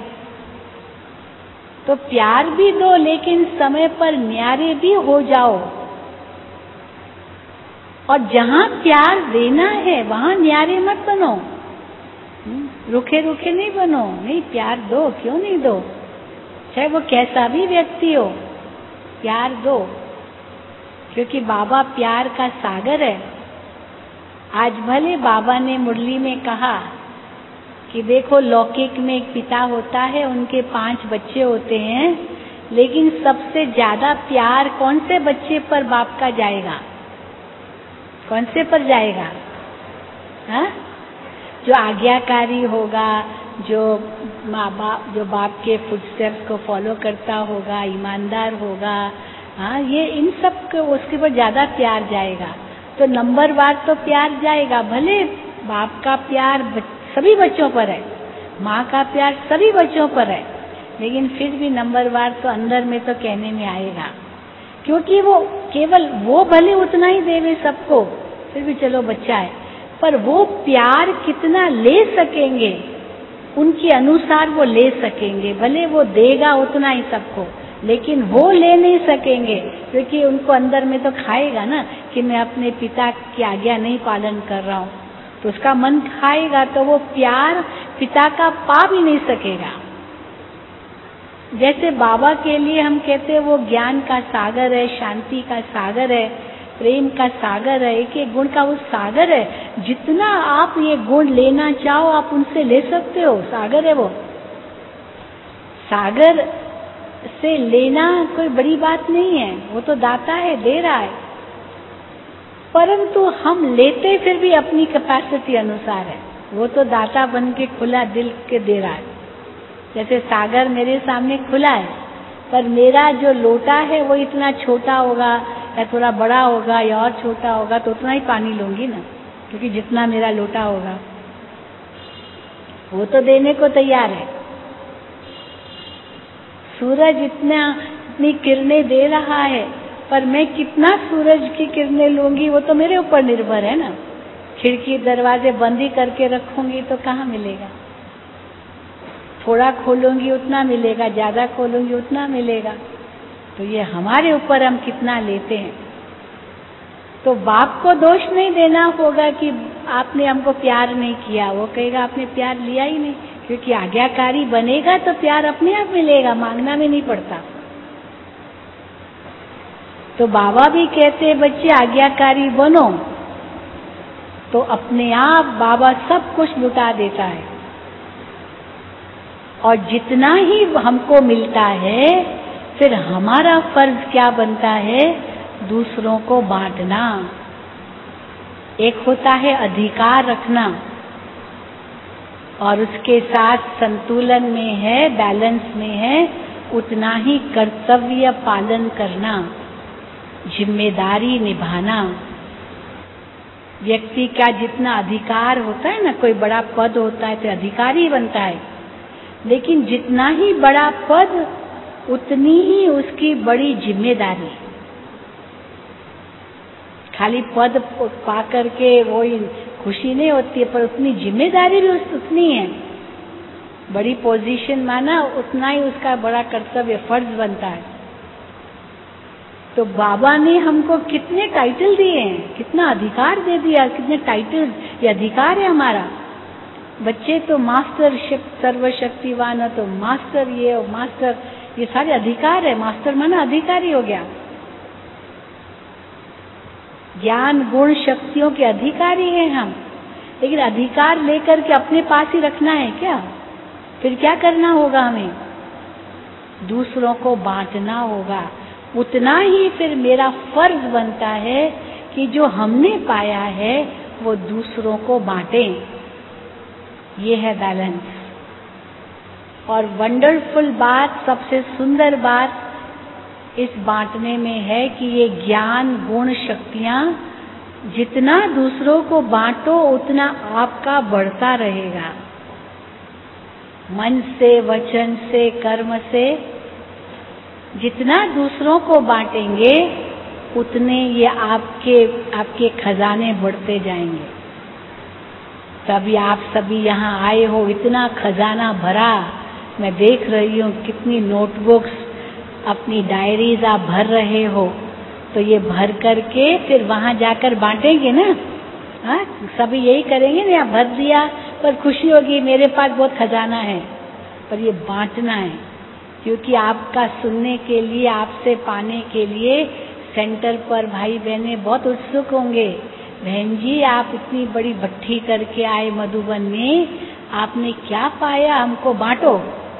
तो प्यार भी दो, लेकिन समय पर न्यारे भी हो जाओ। और जहां प्यार देना है वहां न्यारे मत बनो, रुखे रुखे नहीं बनो। नहीं, प्यार दो, क्यों नहीं दो, चाहे वो कैसा भी व्यक्ति हो, प्यार दो, क्योंकि बाबा प्यार का सागर है। आज भले बाबा ने मुरली में कहा कि देखो, लौकिक में एक पिता होता है, उनके पांच बच्चे होते हैं, लेकिन सबसे ज्यादा प्यार कौन से बच्चे पर बाप का जाएगा? कौन से पर जाएगा? हाँ? जो आज्ञाकारी होगा, जो माँ बाप, जो बाप के फुटस्टेप्स को फॉलो करता होगा, ईमानदार होगा, हाँ, ये इन सब को उसके पर ज्यादा प्यार जाएगा। तो नंबर वार तो प्यार जाएगा। भले बाप का प्यार सभी बच्चों पर है, माँ का प्यार सभी बच्चों पर है, लेकिन फिर भी नंबर वार तो अंदर में तो कहने में आएगा, क्योंकि वो केवल वो भले उतना ही देवे सबको, फिर भी चलो बच्चा है, पर वो प्यार कितना ले सकेंगे, उनके अनुसार वो ले सकेंगे। भले वो देगा उतना ही सबको, लेकिन वो ले नहीं सकेंगे, क्योंकि उनको अंदर में तो खाएगा ना कि मैं अपने पिता की आज्ञा नहीं पालन कर रहा हूँ, तो उसका मन खाएगा, तो वो प्यार पिता का पा भी नहीं सकेगा। जैसे बाबा के लिए हम कहते हैं वो ज्ञान का सागर है, शांति का सागर है, प्रेम का सागर है, एक एक गुण का वो सागर है। जितना आप ये गुण लेना चाहो आप उनसे ले सकते हो, सागर है वो। सागर से लेना कोई बड़ी बात नहीं है, वो तो दाता है, दे रहा है, परंतु हम लेते फिर भी अपनी कैपेसिटी अनुसार है। वो तो दाता बन के खुला दिल के दे रहा है। जैसे सागर मेरे सामने खुला है, पर मेरा जो लोटा है वो इतना छोटा होगा या थोड़ा बड़ा होगा या और छोटा होगा, तो उतना ही पानी लूंगी ना, क्योंकि जितना मेरा लोटा होगा वो तो देने को तैयार है। सूरज इतना इतनी किरणें दे रहा है, पर मैं कितना सूरज की किरणें लूंगी वो तो मेरे ऊपर निर्भर है ना। खिड़की दरवाजे बंद ही करके रखूंगी तो कहाँ मिलेगा? थोड़ा खोलूंगी उतना मिलेगा, ज्यादा खोलूंगी उतना मिलेगा। तो ये हमारे ऊपर हम कितना लेते हैं। तो बाप को दोष नहीं देना होगा कि आपने हमको प्यार नहीं किया, वो कहेगा आपने प्यार लिया ही नहीं, क्योंकि आज्ञाकारी बनेगा तो प्यार अपने आप मिलेगा, मांगना भी नहीं पड़ता। तो बाबा भी कहते हैं बच्चे आज्ञाकारी बनो, तो अपने आप बाबा सब कुछ लुटा देता है। और जितना ही हमको मिलता है, फिर हमारा फर्ज क्या बनता है? दूसरों को बांटना। एक होता है अधिकार रखना, और उसके साथ संतुलन में है, बैलेंस में है, उतना ही कर्तव्य पालन करना, जिम्मेदारी निभाना। व्यक्ति का जितना अधिकार होता है ना, कोई बड़ा पद होता है तो अधिकारी बनता है, लेकिन जितना ही बड़ा पद उतनी ही उसकी बड़ी जिम्मेदारी। खाली पद पा करके वो खुशी नहीं होती है, पर उतनी जिम्मेदारी भी उतनी है। बड़ी पोजीशन माना उतना ही उसका बड़ा कर्तव्य, फर्ज बनता है। तो बाबा ने हमको कितने टाइटल दिए हैं, कितना अधिकार दे दिया, कितने टाइटल, ये अधिकार है हमारा। बच्चे तो मास्टर सर्वशक्तिवान है, तो मास्टर ये और मास्टर, ये सारे अधिकार है। मास्टर माना अधिकारी हो गया। ज्ञान गुण शक्तियों के अधिकारी हैं हम, लेकिन अधिकार लेकर के अपने पास ही रखना है क्या? फिर क्या करना होगा हमें? दूसरों को बांटना होगा। उतना ही फिर मेरा फर्ज बनता है कि जो हमने पाया है वो दूसरों को बांटें। ये है बैलेंस। और वंडरफुल बात, सबसे सुंदर बात इस बांटने में है कि ये ज्ञान गुण शक्तियां जितना दूसरों को बांटो उतना आपका बढ़ता रहेगा। मन से, वचन से, कर्म से जितना दूसरों को बांटेंगे उतने ये आपके आपके खजाने बढ़ते जाएंगे। तभी आप सभी यहाँ आए हो, इतना खजाना भरा। मैं देख रही हूँ कितनी नोटबुक्स, अपनी डायरीज आप भर रहे हो। तो ये भर करके फिर वहाँ जाकर बांटेंगे ना। हाँ, सभी यही करेंगे ना, भर दिया पर खुशी होगी मेरे पास बहुत खजाना है। पर ये बांटना है, क्योंकि आपका सुनने के लिए, आपसे पाने के लिए सेंटर पर भाई बहनें बहुत उत्सुक होंगे। बहन जी, आप इतनी बड़ी भट्ठी करके आए मधुबन में, आपने क्या पाया, हमको बांटो।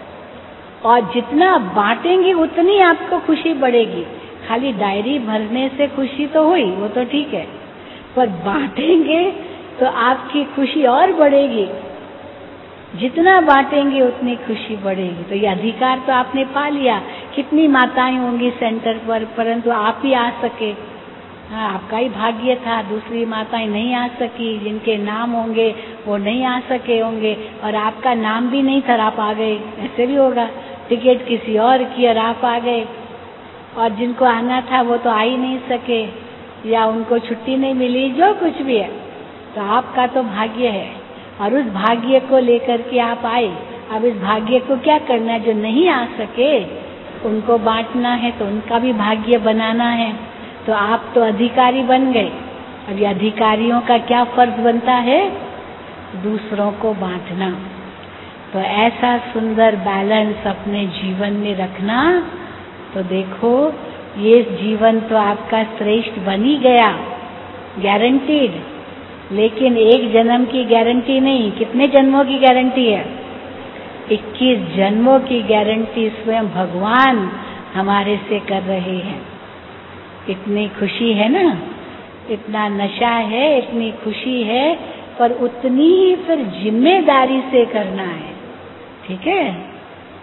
और जितना बांटेंगे उतनी आपको खुशी बढ़ेगी। खाली डायरी भरने से खुशी तो हुई, वो तो ठीक है, पर बांटेंगे तो आपकी खुशी और बढ़ेगी। जितना बांटेंगे उतनी खुशी बढ़ेगी। तो ये अधिकार तो आपने पा लिया। कितनी माताएं होंगी सेंटर पर, परंतु आप ही आ सके। हाँ, आपका ही भाग्य था। दूसरी माताएं नहीं आ सकी, जिनके नाम होंगे वो नहीं आ सके होंगे, और आपका नाम भी नहीं था, आप आ गए। ऐसे भी होगा, टिकट किसी और की और आप आ गए। और जिनको आना था वो तो आ ही नहीं सके, या उनको छुट्टी नहीं मिली, जो कुछ भी है। तो आपका तो भाग्य है, और उस भाग्य को लेकर के आप आए। अब इस भाग्य को क्या करना है? जो नहीं आ सके उनको बांटना है, तो उनका भी भाग्य बनाना है। तो आप तो अधिकारी बन गए। अब ये अधिकारियों का क्या फर्ज बनता है? दूसरों को बांटना। तो ऐसा सुंदर बैलेंस अपने जीवन में रखना। तो देखो, ये जीवन तो आपका श्रेष्ठ बन ही गया, गारंटीड। लेकिन एक जन्म की गारंटी नहीं, कितने जन्मों की गारंटी है? इक्कीस जन्मों की गारंटी स्वयं भगवान हमारे से कर रहे हैं। इतनी खुशी है ना, इतना नशा है, इतनी खुशी है, पर उतनी ही फिर जिम्मेदारी से करना है। ठीक है?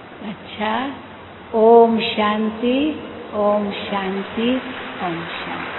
अच्छा, ओम शांति, ओम शांति, ओम शांति।